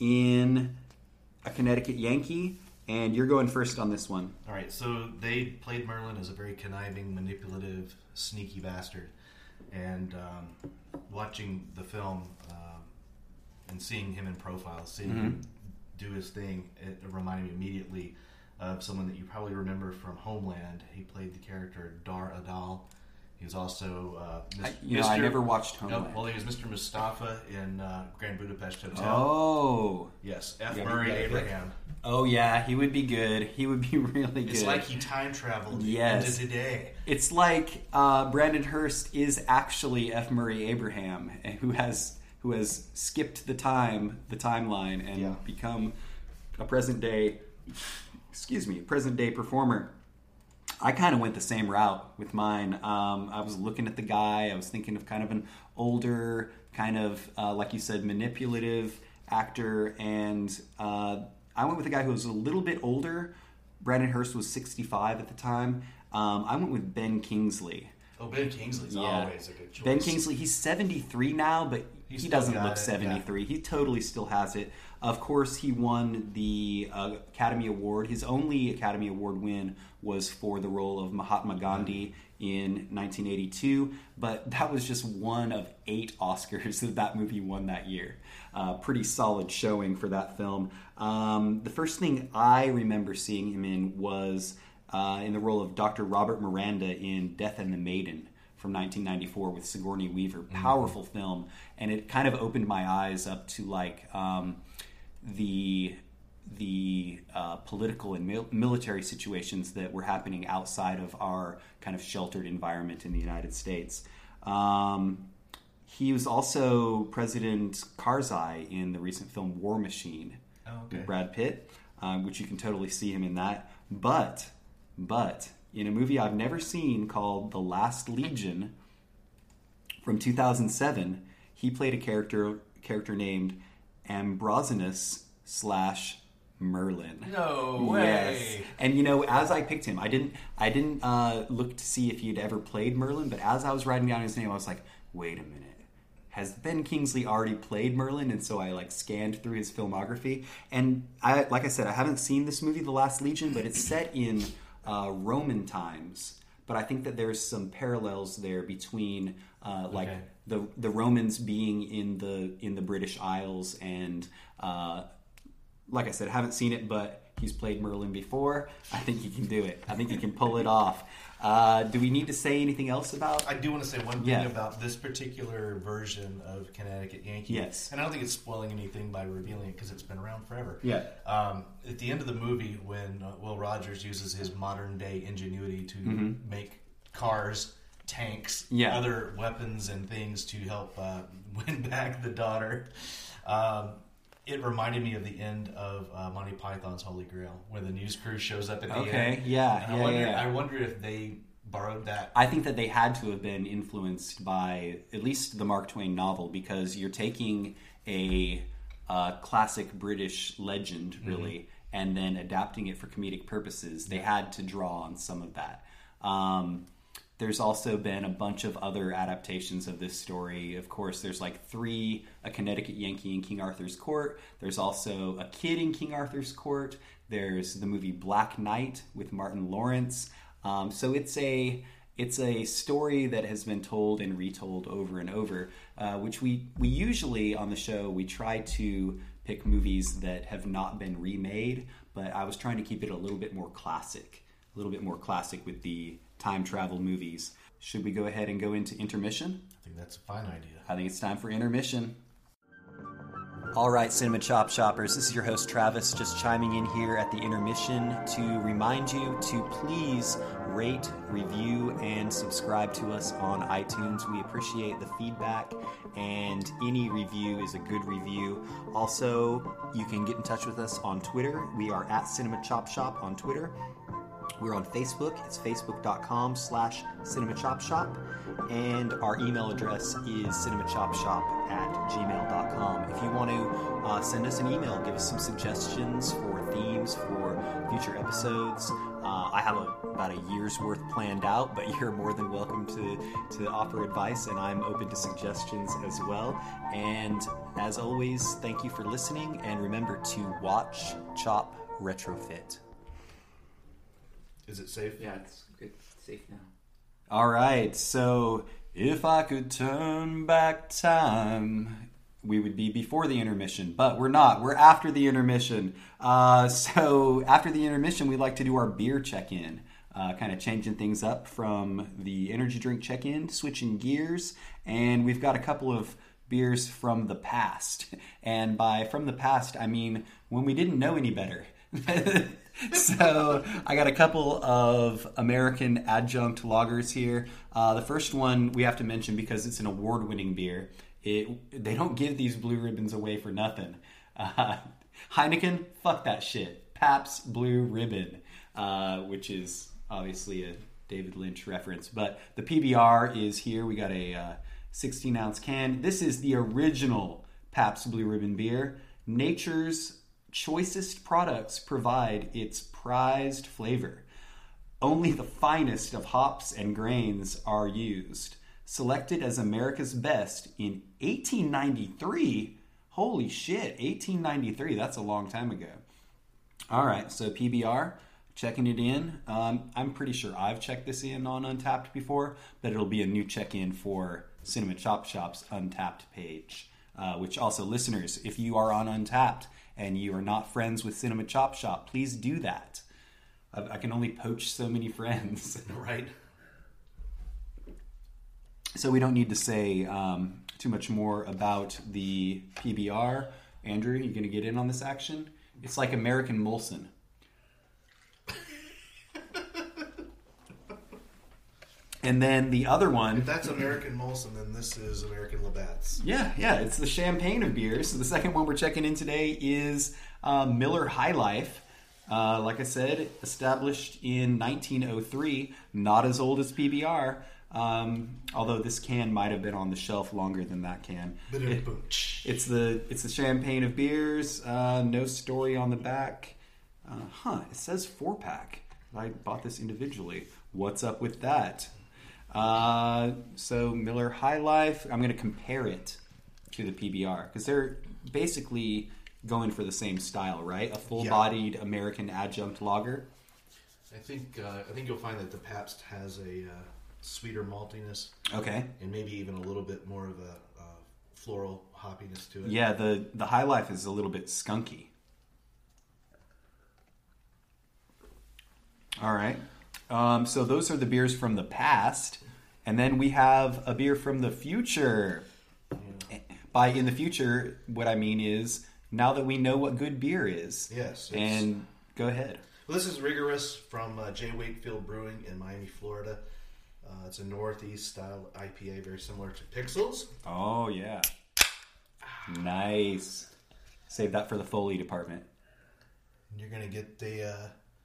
in A Connecticut Yankee, and you're going first on this one.
All right, so they played Merlin as a very conniving, manipulative, sneaky bastard. And um, watching the film um, and seeing him in profile, seeing mm-hmm. him do his thing, it reminded me immediately of someone that you probably remember from Homeland. He played the character Dar Adal. He was also uh,
I, you know, I never watched Homeland.
No, well, he was Mister Mustafa in uh, Grand Budapest Hotel.
Oh,
yes, F.
Yeah,
Murray
yeah,
Abraham.
Oh yeah, he would be good. He would be really good.
It's like he time traveled
yes.
into today.
It's like uh, Brandon Hurst is actually F. Murray Abraham, who has who has skipped the time, the timeline, and
yeah.
become a present day. Excuse me, a present day performer. I kind of went the same route with mine. Um, I was looking at the guy. I was thinking of kind of an older, kind of uh, like you said, manipulative actor, and uh, I went with a guy who was a little bit older. Brandon Hurst was sixty-five at the time. Um, I went with Ben Kingsley.
Oh, Ben Kingsley's yeah. always a good choice.
Ben Kingsley, he's seventy-three now, but he's he doesn't look
it,
seventy-three.
Yeah.
He totally still has it. Of course, he won the uh, Academy Award. His only Academy Award win was for the role of Mahatma Gandhi in nineteen eighty-two, but that was just one of eight Oscars that that movie won that year. Uh, pretty solid showing for that film. Um, the first thing I remember seeing him in was uh, in the role of Doctor Robert Miranda in Death and the Maiden from nineteen ninety-four with Sigourney Weaver. Powerful mm-hmm. film, and it kind of opened my eyes up to like um, the the uh, political and mil- military situations that were happening outside of our kind of sheltered environment in the United States. Um, he was also President Karzai in the recent film War Machine
oh, okay.
with Brad Pitt, um, which you can totally see him in that. But, but, in a movie I've never seen called The Last Legion from two thousand seven, he played a character character named Ambrosianus slash Merlin.
No way.
Yes. And you know, as I picked him, I didn't I didn't uh, look to see if he had ever played Merlin, but as I was writing down his name, I was like, wait a minute. Has Ben Kingsley already played Merlin? And so I like scanned through his filmography. And I like I said, I haven't seen this movie, The Last Legion, but it's set in uh, Roman times. But I think that there's some parallels there between uh, like okay. the the Romans being in the in the British Isles and uh, like I said, I haven't seen it, but he's played Merlin before. I think he can do it. I think he can pull it off. Uh, do we need to say anything else about?
I do want to say one thing
yeah.
about this particular version of Connecticut Yankee.
Yes.
And I don't think it's spoiling anything by revealing it because it's been around forever.
Yeah.
Um, at the end of the movie, when uh, Will Rogers uses his modern day ingenuity to mm-hmm. make cars, tanks,
yeah.
other weapons and things to help uh, win back the daughter, um, it reminded me of the end of uh, Monty Python's Holy Grail, where the news crew shows up at the
okay.
end.
Okay, yeah,
and
yeah,
I wonder,
yeah.
I wonder if they borrowed that.
I think that they had to have been influenced by at least the Mark Twain novel, because you're taking a uh, classic British legend, really, mm-hmm. and then adapting it for comedic purposes. They had to draw on some of that. Um, There's also been a bunch of other adaptations of this story. Of course, there's like three, A Connecticut Yankee in King Arthur's Court. There's also A Kid in King Arthur's Court. There's the movie Black Knight with Martin Lawrence. Um, so it's a it's a story that has been told and retold over and over, uh, which we, we usually on the show, we try to pick movies that have not been remade, but I was trying to keep it a little bit more classic, a little bit more classic with the time travel movies. Should we go ahead and go into intermission?
I think that's a fine idea.
I think it's time for intermission. All right, Cinema Chop Shoppers, this is your host Travis, just chiming in here at the intermission to remind you to please rate, review, and subscribe to us on iTunes. We appreciate the feedback, and any review is a good review. Also, you can get in touch with us on Twitter. We are at Cinema Chop Shop on Twitter. We're on Facebook. It's facebook.com slash cinemachopshop. And our email address is cinemachopshop at gmail.com. If you want to uh, send us an email, give us some suggestions for themes for future episodes. Uh, I have a, about a year's worth planned out, but you're more than welcome to, to offer advice, and I'm open to suggestions as well. And as always, thank you for listening, and remember to watch, chop, retrofit.
Is it safe?
Yeah, it's, it's safe now.
All right, so if I could turn back time, we would be before the intermission, but we're not. We're after the intermission. Uh, so after the intermission, we like to do our beer check-in, uh, kind of changing things up from the energy drink check-in, switching gears, and we've got a couple of beers from the past. And by from the past, I mean when we didn't know any better. So I got a couple of American adjunct lagers here. Uh, the first one we have to mention because it's an award-winning beer. It, they don't give these blue ribbons away for nothing. Uh, Heineken, fuck that shit. Pabst Blue Ribbon, uh, which is obviously a David Lynch reference. But the P B R is here. We got a uh, sixteen ounce can. This is the original Pabst Blue Ribbon beer. Nature's choicest products provide its prized flavor. Only the finest of hops and grains are used. Selected as America's best in eighteen ninety-three. Holy shit, eighteen ninety-three. That's a long time ago. All right, so P B R, checking it in. Um, I'm pretty sure I've checked this in on Untapped before, but it'll be a new check-in for Cinema Chop Shop's Untapped page. Uh, which also, listeners, if you are on Untapped and you are not friends with Cinema Chop Shop, please do that. I, I can only poach so many friends.
Right.
So we don't need to say um, too much more about the P B R. Andrew, you going to get in on this action? It's like American Molson. And then the other one...
If that's American Molson, then this is American Labatt's.
Yeah, yeah, it's the champagne of beers. So the second one we're checking in today is uh, Miller High Life. Uh, like I said, established in nineteen oh three, not as old as P B R. Um, although this can might have been on the shelf longer than that can. It, it's the it's the champagne of beers. Uh, no story on the back. Uh, huh? It says four pack. I bought this individually. What's up with that? Uh, so Miller High Life. I'm going to compare it to the P B R because they're basically going for the same style, right? A full-bodied yeah. American adjunct lager.
I think uh, I think you'll find that the Pabst has a uh, sweeter maltiness.
Okay.
And maybe even a little bit more of a uh, floral hoppiness to it.
Yeah, the, the High Life is a little bit skunky. All right. Um, so those are the beers from the past. And then we have a beer from the future. Yeah. By in the future, what I mean is now that we know what good beer is.
Yes.
And go ahead.
Well, this is Rigorous from uh, J. Wakefield Brewing in Miami, Florida. Uh, it's a Northeast style I P A, very similar to Pixels.
Oh, yeah. Nice. Save that for the Foley department.
You're going to get the uh,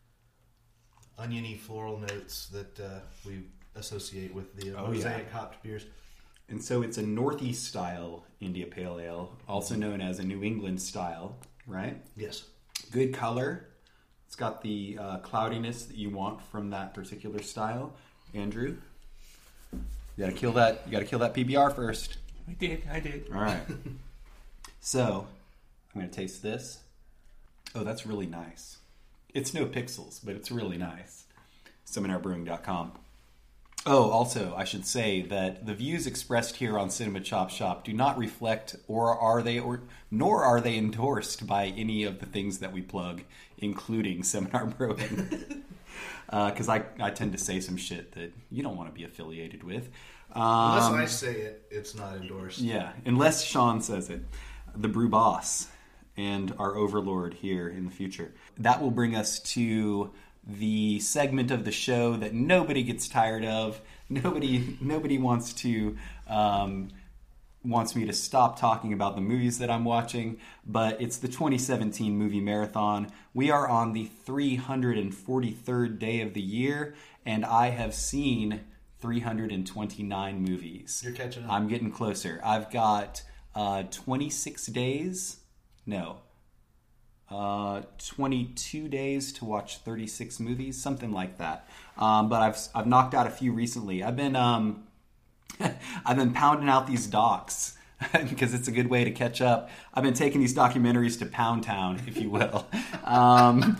oniony floral notes that uh, we associate with the uh,
oh,
mosaic
yeah.
hopped beers.
And so it's a Northeast style India Pale Ale, also known as a New England style, right?
Yes.
Good color. It's got the uh, cloudiness that you want from that particular style. Andrew, you gotta kill that. You gotta kill that P B R first.
I did. I did.
All right. So I'm gonna taste this. Oh, that's really nice. It's no Pixels, but it's really nice. seminar brewing dot com. Oh, also, I should say that the views expressed here on Cinema Chop Shop do not reflect, or are they, or nor are they endorsed by any of the things that we plug, including Seminar Brewing. Because uh, I, I tend to say some shit that you don't want to be affiliated with. Um,
Unless I say it, it's not endorsed.
Yeah, unless Sean says it. The Brew Boss and our overlord here in the future. That will bring us to the segment of the show that nobody gets tired of. Nobody nobody wants to um, wants me to stop talking about the movies that I'm watching, but it's the twenty seventeen movie marathon. We are on the three hundred forty-third day of the year, and I have seen three hundred twenty-nine movies.
You're catching up.
I'm getting closer. I've got uh, twenty-six days. No. uh, twenty-two days to watch thirty-six movies, something like that. Um, but I've I've knocked out a few recently. I've been um, I've been pounding out these docs because it's a good way to catch up. I've been taking these documentaries to Pound Town, if you will. um,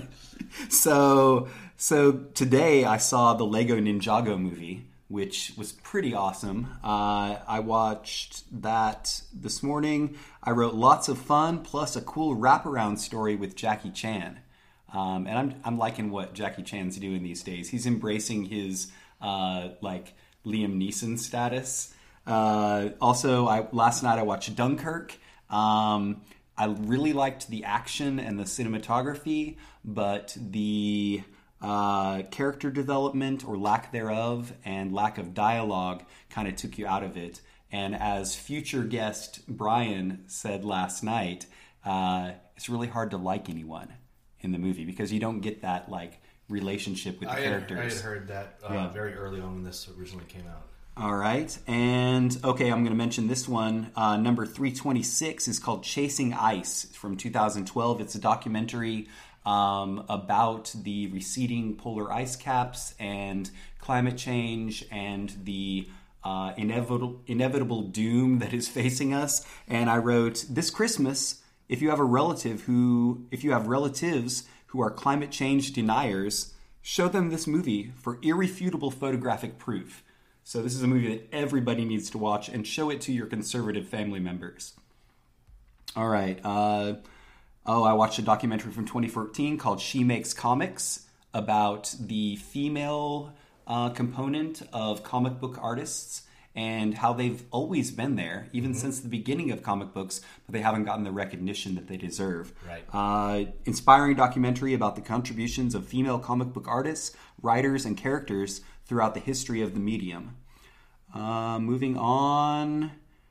so so today I saw the Lego Ninjago movie, which was pretty awesome. Uh, I watched that this morning. I wrote lots of fun, plus a cool wraparound story with Jackie Chan. Um, and I'm I'm liking what Jackie Chan's doing these days. He's embracing his uh, like Liam Neeson status. Uh, also, I last night I watched Dunkirk. Um, I really liked the action and the cinematography, but the Uh, character development or lack thereof and lack of dialogue kind of took you out of it. And as future guest Brian said last night, uh, it's really hard to like anyone in the movie because you don't get that like relationship with the
I
characters.
Had, I had heard that uh,
Yeah.
very early on when this originally came out.
All right. And okay, I'm going to mention this one. Uh, number three twenty-six is called Chasing Ice from two thousand twelve. It's a documentary Um, about the receding polar ice caps and climate change and the uh, inevitable inevitable doom that is facing us. And I wrote, this Christmas, if you have a relative who, if you have relatives who are climate change deniers, show them this movie for irrefutable photographic proof. So this is a movie that everybody needs to watch, and show it to your conservative family members. All right. Uh, Oh, I watched a documentary from twenty fourteen called She Makes Comics about the female uh, component of comic book artists and how they've always been there, even mm-hmm. since the beginning of comic books, but they haven't gotten the recognition that they deserve.
Right.
Uh, inspiring documentary about the contributions of female comic book artists, writers, and characters throughout the history of the medium. Uh, moving on.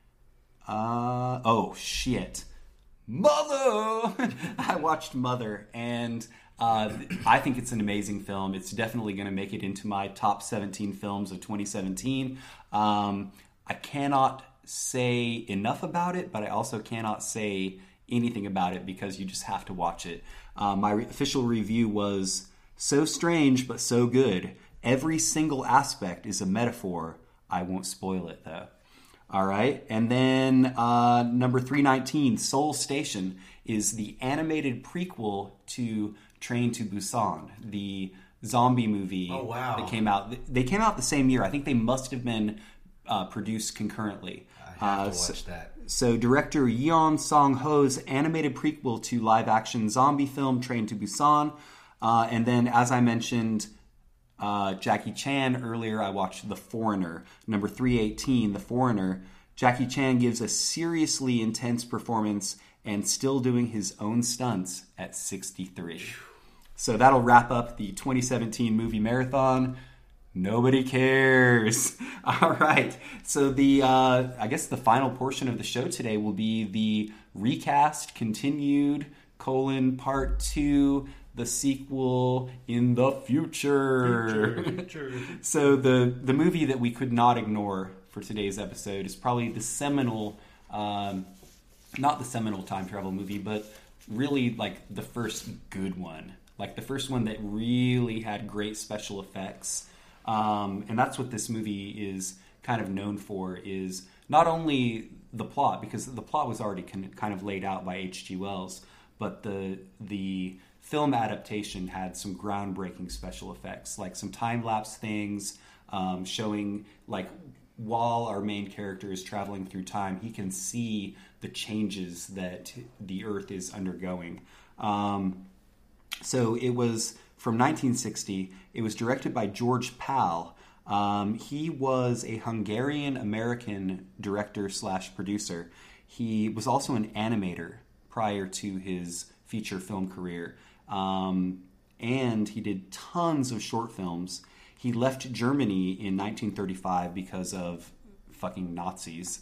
Uh, oh, shit. Mother! I watched Mother, and uh, I think it's an amazing film. It's definitely going to make it into my top seventeen films of twenty seventeen. Um, I cannot say enough about it, but I also cannot say anything about it because you just have to watch it. Uh, my re- official review was so strange, but so good. Every single aspect is a metaphor. I won't spoil it, though. All right. And then uh, number three nineteen, Seoul Station, is the animated prequel to Train to Busan, the zombie movie
oh, wow.
that came out. They came out the same year. I think they must have been uh, produced concurrently.
I have
uh,
to watch
so,
that.
So director Yeon Song-ho's animated prequel to live-action zombie film Train to Busan. Uh, and then, as I mentioned... Uh, Jackie Chan earlier, I watched The Foreigner, number three eighteen, The Foreigner. Jackie Chan gives a seriously intense performance and still doing his own stunts at sixty-three. So that'll wrap up the twenty seventeen movie marathon. Nobody cares. All right. So the uh, I guess the final portion of the show today will be the recast, continued, colon, part two, the sequel in the future.
future, future.
So the, the movie that we could not ignore for today's episode is probably the seminal, um, not the seminal time travel movie, but really like the first good one. Like the first one that really had great special effects. Um, and that's what this movie is kind of known for, is not only the plot, because the plot was already kind of laid out by H G Wells, but the the... film adaptation had some groundbreaking special effects, like some time-lapse things um, showing, like, while our main character is traveling through time, he can see the changes that the Earth is undergoing. Um, so it was from nineteen sixty. It was directed by George Pal. Um, he was a Hungarian-American director slash producer. He was also an animator prior to his feature film career. Um, and he did tons of short films. He left Germany in nineteen thirty-five because of fucking Nazis.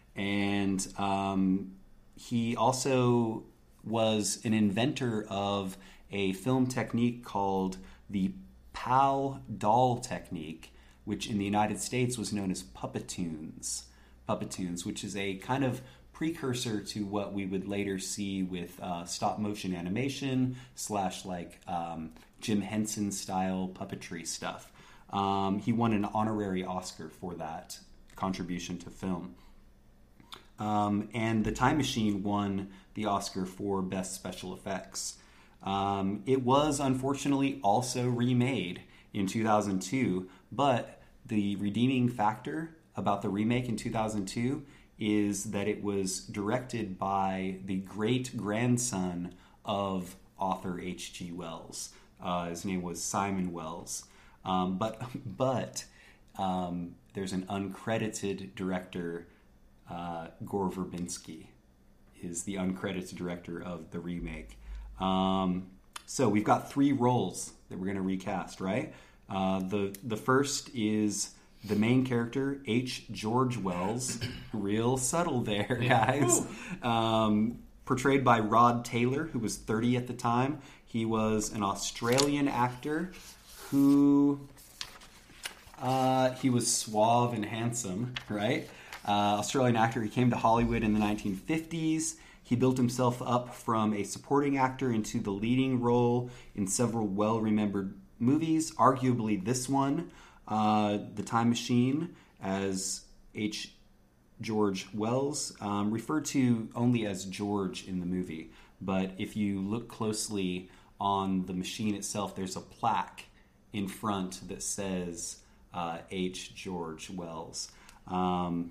And um, he also was an inventor of a film technique called the Pal doll technique, which in the United States was known as Puppetoons. Puppetoons, which is a kind of precursor to what we would later see with uh, stop motion animation slash like um, Jim Henson style puppetry stuff. Um, he won an honorary Oscar for that contribution to film. Um, and The Time Machine won the Oscar for Best Special Effects. Um, it was unfortunately also remade in two thousand two, but the redeeming factor about the remake in two thousand two is that it was directed by the great-grandson of author H G Wells. Uh, his name was Simon Wells. Um, but but um, there's an uncredited director, uh, Gore Verbinski, is the uncredited director of the remake. Um, so we've got three roles that we're going to recast, right? Uh, the the first is the main character, H. George Wells. Real subtle there, guys. Um, portrayed by Rod Taylor, who was thirty at the time. He was an Australian actor who... Uh, he was suave and handsome, right? Uh, Australian actor. He came to Hollywood in the nineteen fifties. He built himself up from a supporting actor into the leading role in several well-remembered movies, arguably this one, uh, The Time Machine, as H. George Wells, um, referred to only as George in the movie. But if you look closely on the machine itself, there's a plaque in front that says uh, H. George Wells. Um,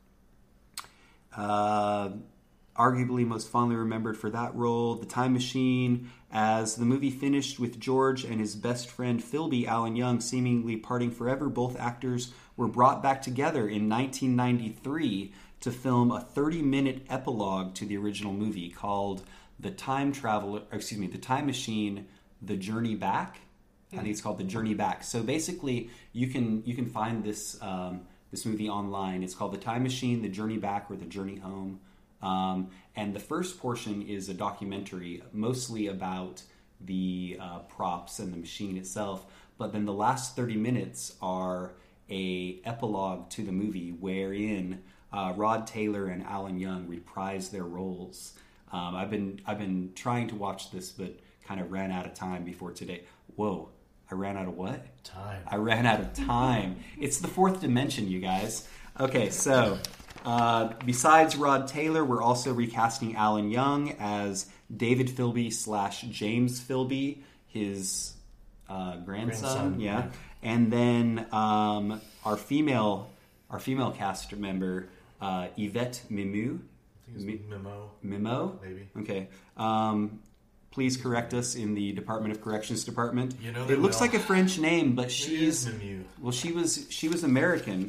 uh, arguably most fondly remembered for that role, The Time Machine, as the movie finished with George and his best friend Philby, Alan Young, seemingly parting forever. Both actors were brought back together in nineteen ninety-three to film a thirty-minute epilogue to the original movie called The Time Traveler, excuse me, The Time Machine, The Journey Back. I think it's called The Journey Back. So basically, you can you can find this um, this movie online. It's called The Time Machine, The Journey Back, or The Journey Home. Um, and the first portion is a documentary, mostly about the uh, props and the machine itself. But then the last thirty minutes are a epilogue to the movie, wherein uh, Rod Taylor and Alan Young reprise their roles. Um, I've been I've been trying to watch this, but kind of ran out of time before today. Whoa. I ran out of what?
Time.
I ran out of time. It's the fourth dimension, you guys. Okay, so uh, besides Rod Taylor, we're also recasting Alan Young as David Philby slash James Philby, his uh, grandson.
Grandson,
yeah.
yeah.
And then um, our female our female cast member, uh, Yvette Mimou.
I think it's Mimo.
Mimo?
Maybe.
Okay. Um, please correct us in the Department of Corrections department.
You know they
it looks
will.
like a French name, but
It
she's
is Mimu.
well, she was she was American.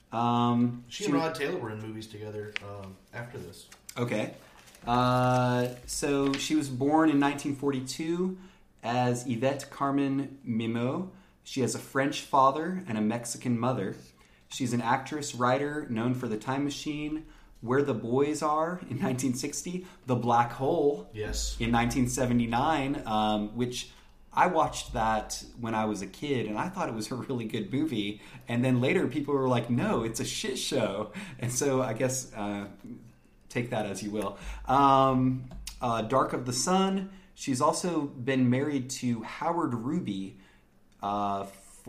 Um,
She and Rod Taylor were in movies together um, after this.
Okay. Uh, so she was born in nineteen forty-two as Yvette Carmen Mimo. She has a French father and a Mexican mother. She's an actress, writer, known for The Time Machine, Where the Boys Are in nineteen sixty, The Black Hole
Yes.
in nineteen seventy-nine, um, which I watched that when I was a kid, and I thought it was a really good movie. And then later people were like, no, it's a shit show. And so I guess uh, take that as you will. Um, uh, Dark of the Sun. She's also been married to Howard Ruby uh,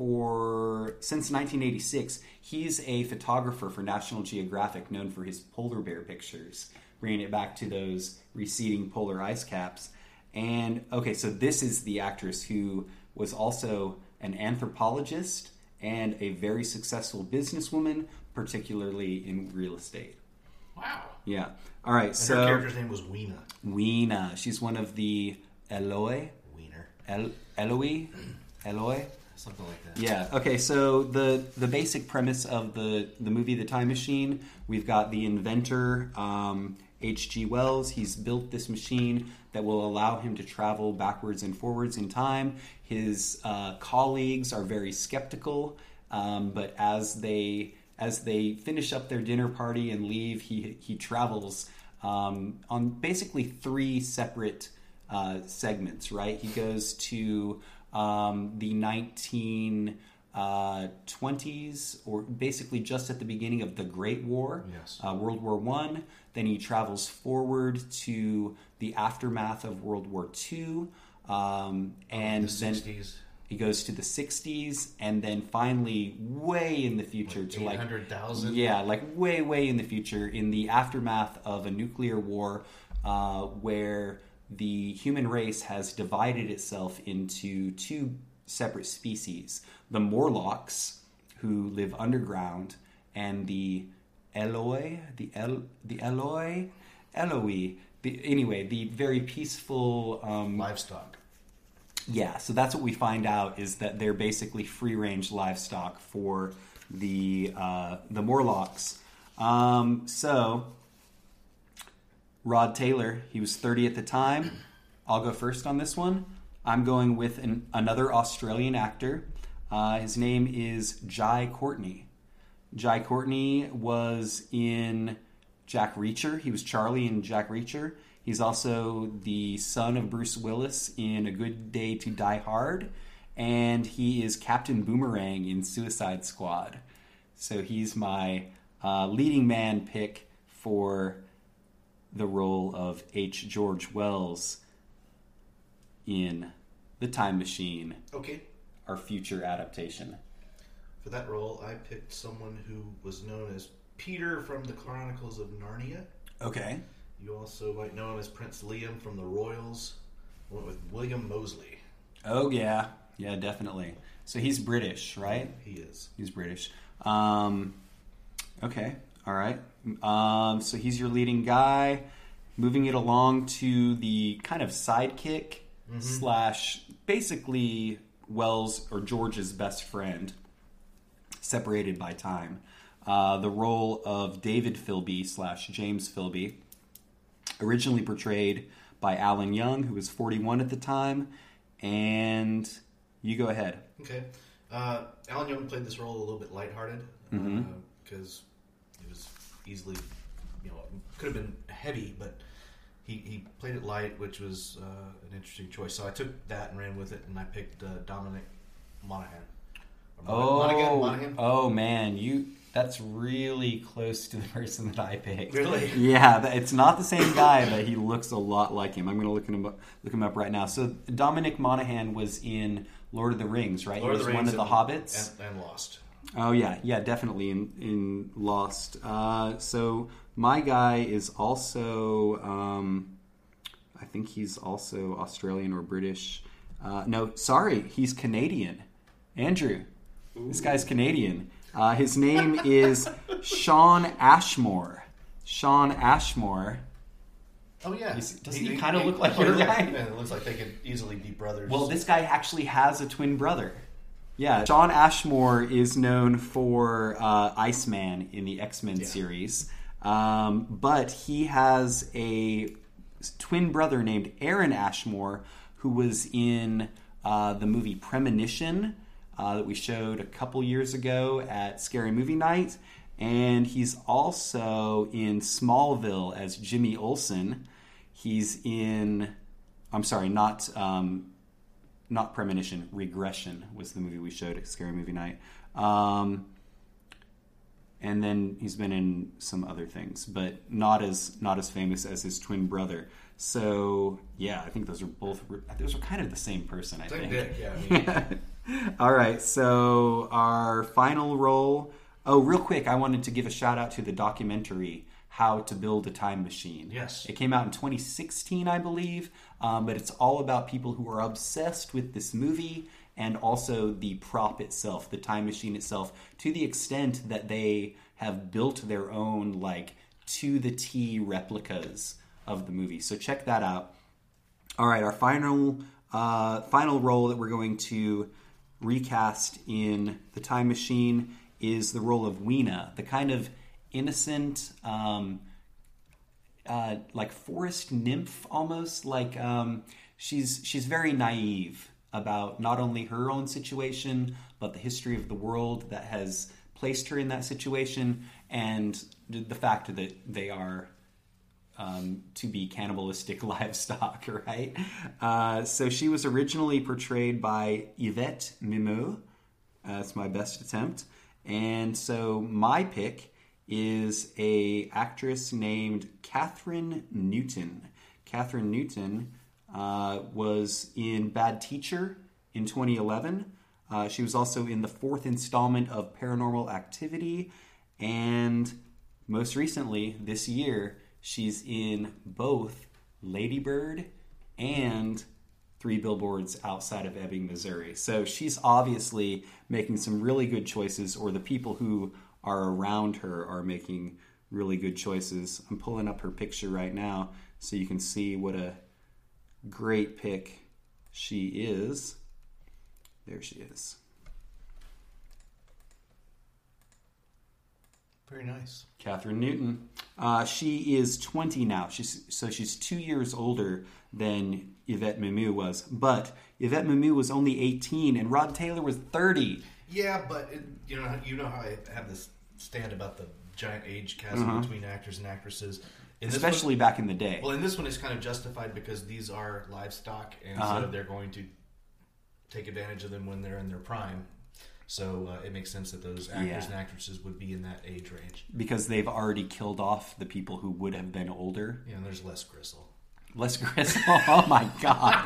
for since nineteen eighty-six. He's a photographer for National Geographic, known for his polar bear pictures, bringing it back to those receding polar ice caps. And, okay, so this is the actress who was also an anthropologist and a very successful businesswoman, particularly in real estate.
Wow.
Yeah. All right,
And
so...
her character's name was Weena.
Weena. She's one of the Eloi.
Wiener.
El- Eloi? Eloi?
Something like that.
Yeah. Okay. So the the basic premise of the the movie The Time Machine, we've got the inventor um, H G Wells. He's built this machine that will allow him to travel backwards and forwards in time. His uh, colleagues are very skeptical, um, but as they as they finish up their dinner party and leave, he he travels um, on basically three separate uh, segments. Right. He goes to Um, the nineteen uh, twenties, or basically just at the beginning of the Great War,
Yes.
uh, World War One. Then he travels forward to the aftermath of World War Two, um, and
the
then
sixties.
he goes to the sixties, and then finally, way in the future,
Like
to like
eight hundred thousand?
Yeah, like way, way in the future, in the aftermath of a nuclear war, uh, where the human race has divided itself into two separate species: the Morlocks, who live underground, and the Eloi, the El, the Eloi, Eloi. The, anyway, the very peaceful. Um,
Livestock.
Yeah, so that's what we find out, is that they're basically free-range livestock for the uh, the Morlocks. Um, so, Rod Taylor, he was thirty at the time. I'll go first on this one. I'm going with an, another Australian actor. Uh, his name is Jai Courtney. Jai Courtney was in Jack Reacher. He was Charlie in Jack Reacher. He's also the son of Bruce Willis in A Good Day to Die Hard. And he is Captain Boomerang in Suicide Squad. So he's my uh, leading man pick for the role of H. George Wells in The Time Machine,
Okay.
our future adaptation.
For that role, I picked someone who was known as Peter from the Chronicles of Narnia.
Okay.
You also might know him as Prince Liam from the Royals. I went with William Moseley.
Oh, yeah. Yeah, definitely. So he's British, right?
He is.
He's British. Um, okay. All right. Um, so he's your leading guy. Moving it along to the kind of sidekick mm-hmm. slash basically Wells or George's best friend, separated by time. Uh, the role of David Philby slash James Philby, originally portrayed by Alan Young, who was forty-one at the time. And you go ahead.
Okay. Uh, Alan Young played this role a little bit lighthearted because
Mm-hmm.
uh, it was easily, you know, could have been heavy, but he, he played it light, which was uh, an interesting choice. So I took that and ran with it, and I picked uh, Dominic Monaghan. Or Mon-
Oh,
Monaghan? Monaghan?
oh man, you that's really close to the person that I picked.
Really?
Yeah, that- it's not the same guy, but he looks a lot like him. I'm going to look him up, look him up right now. So Dominic Monaghan was in Lord of the Rings, right?
Lord
he
of
was
the
one
Rings
of the
and,
hobbits.
And, and Lost.
Oh yeah, yeah, definitely in in Lost. Uh, so my guy is also, um, I think he's also Australian or British. Uh, no, sorry, he's Canadian. Andrew, Ooh. This guy's Canadian. Uh, his name is Sean Ashmore. Sean Ashmore.
Oh yeah,
Doesn't he, he kind of look like
oh,
your
look,
guy?
Man, it looks like they could easily be brothers.
Well, this guy actually has a twin brother. Yeah, Sean Ashmore is known for uh, Iceman in the X-Men
yeah.
series, um, but he has a twin brother named Aaron Ashmore, who was in uh, the movie Premonition uh, that we showed a couple years ago at Scary Movie Night, and he's also in Smallville as Jimmy Olsen. He's in, I'm sorry, not... Um, Not Premonition, Regression was the movie we showed at Scary Movie Night. Um, and then he's been in some other things, but not as not as famous as his twin brother. So, yeah, I think those are both... Those are kind of the same person, I
Same
think.
dick, yeah. I mean,
All right, so our final role... Oh, real quick, I wanted to give a shout-out to the documentary How to Build a Time Machine.
Yes.
It came out in twenty sixteen, I believe, um, but it's all about people who are obsessed with this movie and also the prop itself, the time machine itself, to the extent that they have built their own, like, to-the-T replicas of the movie. So check that out. All right, our final uh, final role that we're going to recast in the time machine is the role of Weena, the kind of innocent, um, uh, like forest nymph almost. Like um, she's she's very naive about not only her own situation, but the history of the world that has placed her in that situation, and the fact that they are um, to be cannibalistic livestock, right? Uh, so she was originally portrayed by Yvette Mimieux. That's my best attempt. And so my pick is a actress named Catherine Newton. Catherine Newton uh, was in Bad Teacher in twenty eleven. Uh, she was also in the fourth installment of Paranormal Activity. And most recently, this year, she's in both Lady Bird and Three Billboards Outside of Ebbing, Missouri. So she's obviously making some really good choices, or the people who are around her are making really good choices. I'm pulling up her picture right now so you can see what a great pick she is. There she is.
Very nice.
Catherine Newton. Uh, she is twenty now. She's so she's two years older than Yvette Mimieux was. But Yvette Mimieux was only eighteen, and Rod Taylor was thirty.
Yeah, but it, you know, you know how I have this stand about the giant age chasm
Uh-huh.
between actors and actresses, in this
Especially
one,
back in the day.
Well, in this one, it's kind of justified because these are livestock, and
Uh-huh.
so they're going to take advantage of them when they're in their prime. So uh, it makes sense that those actors
Yeah.
and actresses would be in that age range.
Because they've already killed off the people who would have been older.
Yeah, and there's less gristle.
Les Griswold. Oh my god.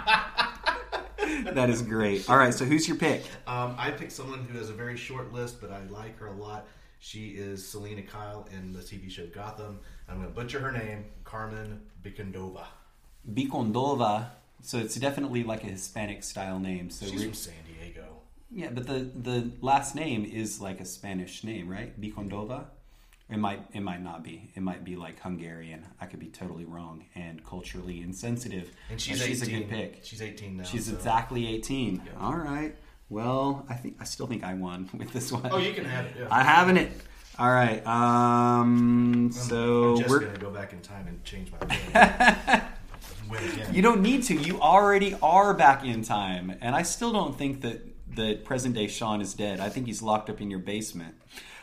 That is great. All right, so who's your pick?
Um, I picked someone who has a very short list, but I like her a lot. She is Selena Kyle in the T V show Gotham. I'm going to butcher her name, Carmen Bicondova.
Bicondova. So it's definitely like a Hispanic style name. So
She's
we're-
from San Diego.
Yeah, but the, the last name is like a Spanish name, right? Bicondova? It might it might not be. It might be like Hungarian. I could be totally wrong and culturally insensitive.
And she's,
she's a
eighteen.
good pick.
She's eighteen now.
She's
so.
exactly eighteen.
Yeah.
All right. Well, I think I still think I won with this one.
Oh, you can have it. Yeah.
I having it. All right. Um.
I'm,
So
I'm just
we're.
going to go back in time and change my pick. Win again.
You don't need to. You already are back in time, and I still don't think that that present day Sean is dead. I think he's locked up in your basement.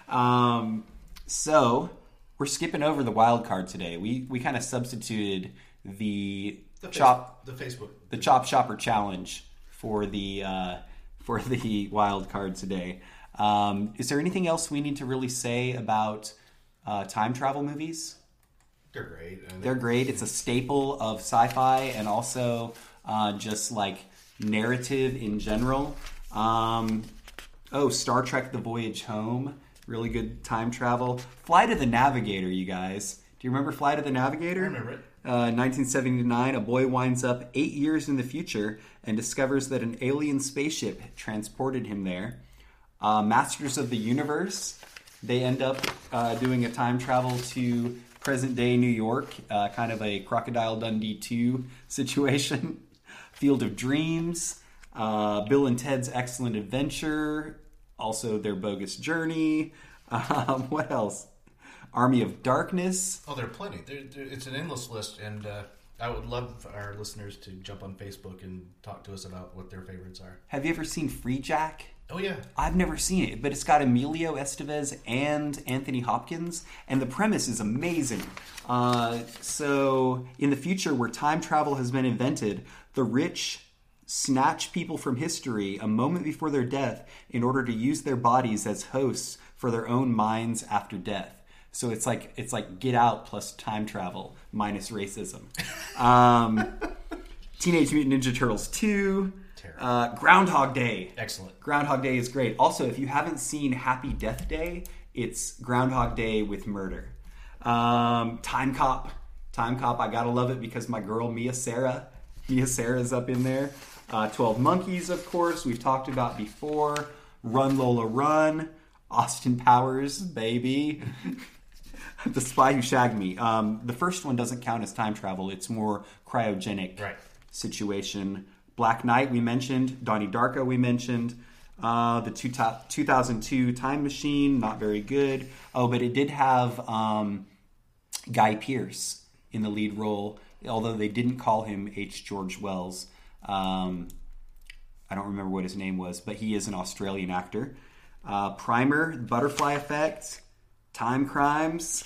Um. So we're skipping over the wild card today. We we kind of substituted the,
the
chop
face, the Facebook.
the chop shopper challenge for the uh, for the wild card today. Um, is there anything else we need to really say about uh, time travel movies?
They're great. And
They're great. It's a staple of sci-fi and also uh, just like narrative in general. Um, oh, Star Trek: The Voyage Home. Really good time travel. Flight of the Navigator, you guys. Do you remember Flight of the Navigator?
I remember it.
Uh, nineteen seventy-nine, a boy winds up eight years in the future and discovers that an alien spaceship transported him there. Uh, Masters of the Universe, they end up uh, doing a time travel to present-day New York, uh, kind of a Crocodile Dundee two situation. Field of Dreams, uh, Bill and Ted's Excellent Adventure, also Their Bogus Journey. Um, what else? Army of Darkness.
Oh, there are plenty. There, there, it's an endless list, and uh, I would love for our listeners to jump on Facebook and talk to us about what their favorites are.
Have you ever seen Free Jack?
Oh, yeah.
I've never seen it, but it's got Emilio Estevez and Anthony Hopkins, and the premise is amazing. Uh, so, in the future where time travel has been invented, the rich snatch people from history a moment before their death in order to use their bodies as hosts for their own minds after death. So it's like it's like Get Out plus time travel minus racism. Um, Teenage Mutant Ninja Turtles two. Uh, Groundhog Day.
Excellent.
Groundhog Day is great. Also, if you haven't seen Happy Death Day, it's Groundhog Day with murder. Um, Time Cop. Time Cop, I gotta love it because my girl Mia Sara, Mia Sara's up in there. Uh, twelve Monkeys, of course, we've talked about before. Run Lola Run. Austin Powers, baby. The Spy Who Shagged Me. Um, the first one doesn't count as time travel. It's more cryogenic
Right.
situation. Black Knight, we mentioned. Donnie Darko, we mentioned. Uh, the two top, two thousand two Time Machine, not very good. Oh, but it did have um, Guy Pearce in the lead role, although they didn't call him H. George Wells. Um, I don't remember what his name was, but he is an Australian actor. Uh, Primer, Butterfly Effect, Time Crimes.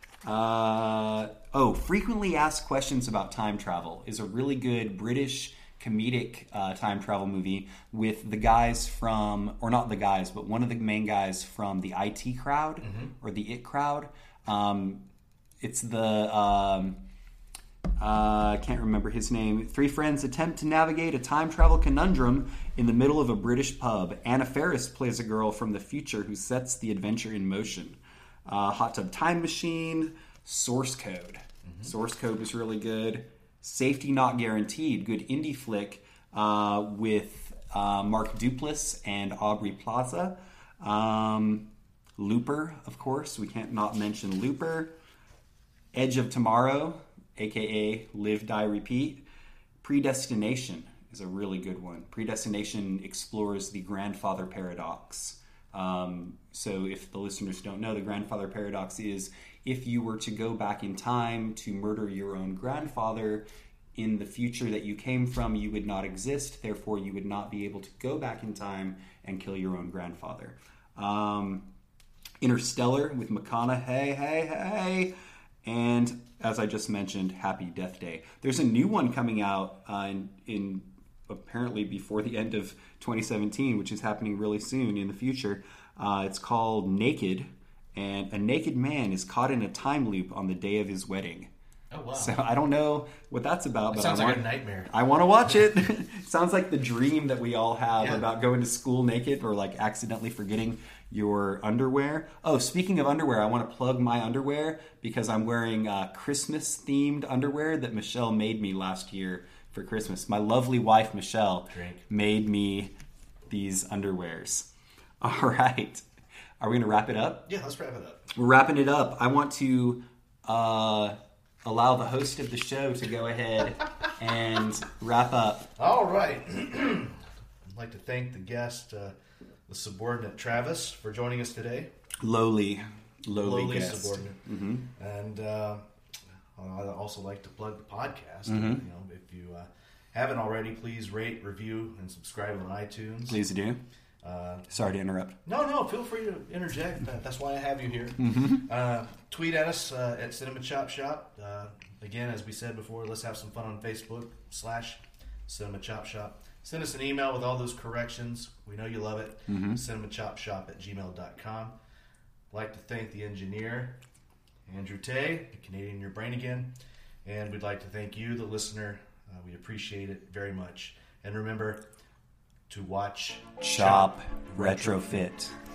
Uh, oh, Frequently Asked Questions About Time Travel is a really good British comedic uh, time travel movie with the guys from, or not the guys, but one of the main guys from the I T crowd mm-hmm. or the It crowd. Um, it's the, um, uh, I can't remember his name. Three friends attempt to navigate a time travel conundrum in the middle of a British pub. Anna Faris plays a girl from the future who sets the adventure in motion. Uh, Hot Tub Time Machine, Source Code. Mm-hmm. Source Code was really good. Safety Not Guaranteed, good indie flick uh, with uh, Mark Duplass and Aubrey Plaza. Um, Looper, of course. We can't not mention Looper. Edge of Tomorrow, a k a. Live, Die, Repeat. Predestination is a really good one. Predestination explores the grandfather paradox. Um, so if the listeners don't know, the grandfather paradox is if you were to go back in time to murder your own grandfather, in the future that you came from, you would not exist. Therefore, you would not be able to go back in time and kill your own grandfather. Um, Interstellar with McConaughey, hey, hey, hey. And as I just mentioned, Happy Death Day. There's a new one coming out uh, in, in apparently before the end of twenty seventeen, which is happening really soon in the future. Uh, it's called Naked, and a naked man is caught in a time loop on the day of his wedding.
Oh, wow.
So I don't know what that's about.
It
but
sounds
I
like
want,
a nightmare.
I want to watch it. Sounds like the dream that we all have
yeah.
about going to school naked or like accidentally forgetting your underwear. Oh, speaking of underwear, I want to plug my underwear because I'm wearing uh, Christmas-themed underwear that Michelle made me last year for Christmas. My lovely wife, Michelle,
Drink.
made me these underwears. All right. Are we going to wrap it up?
Yeah, let's wrap it up.
We're wrapping it up. I want to uh, allow the host of the show to go ahead and wrap up.
All right. I'd like to thank the guest, uh, the subordinate Travis, for joining us today.
Lowly, lowly,
Lowly
guest.
subordinate.
Mm-hmm.
And uh, I'd also like to plug the podcast.
Mm-hmm.
You know, if you uh, haven't already, please rate, review, and subscribe on iTunes.
Please do.
Uh,
Sorry to interrupt.
No, no, feel free to interject. Uh, that's why I have you here.
Mm-hmm.
Uh, tweet at us uh, at Cinema Chop Shop. Uh, again, as we said before, let's have some fun on Facebook slash Cinema Chop Shop. Send us an email with all those corrections. We know you love it.
Mm-hmm.
cinemachopshop at gmail dot com. I'd like to thank the engineer, Andrew Tay, the Canadian Your Brain Again. And we'd like to thank you, the listener. Uh, we appreciate it very much. And remember to watch,
Chop, retrofit.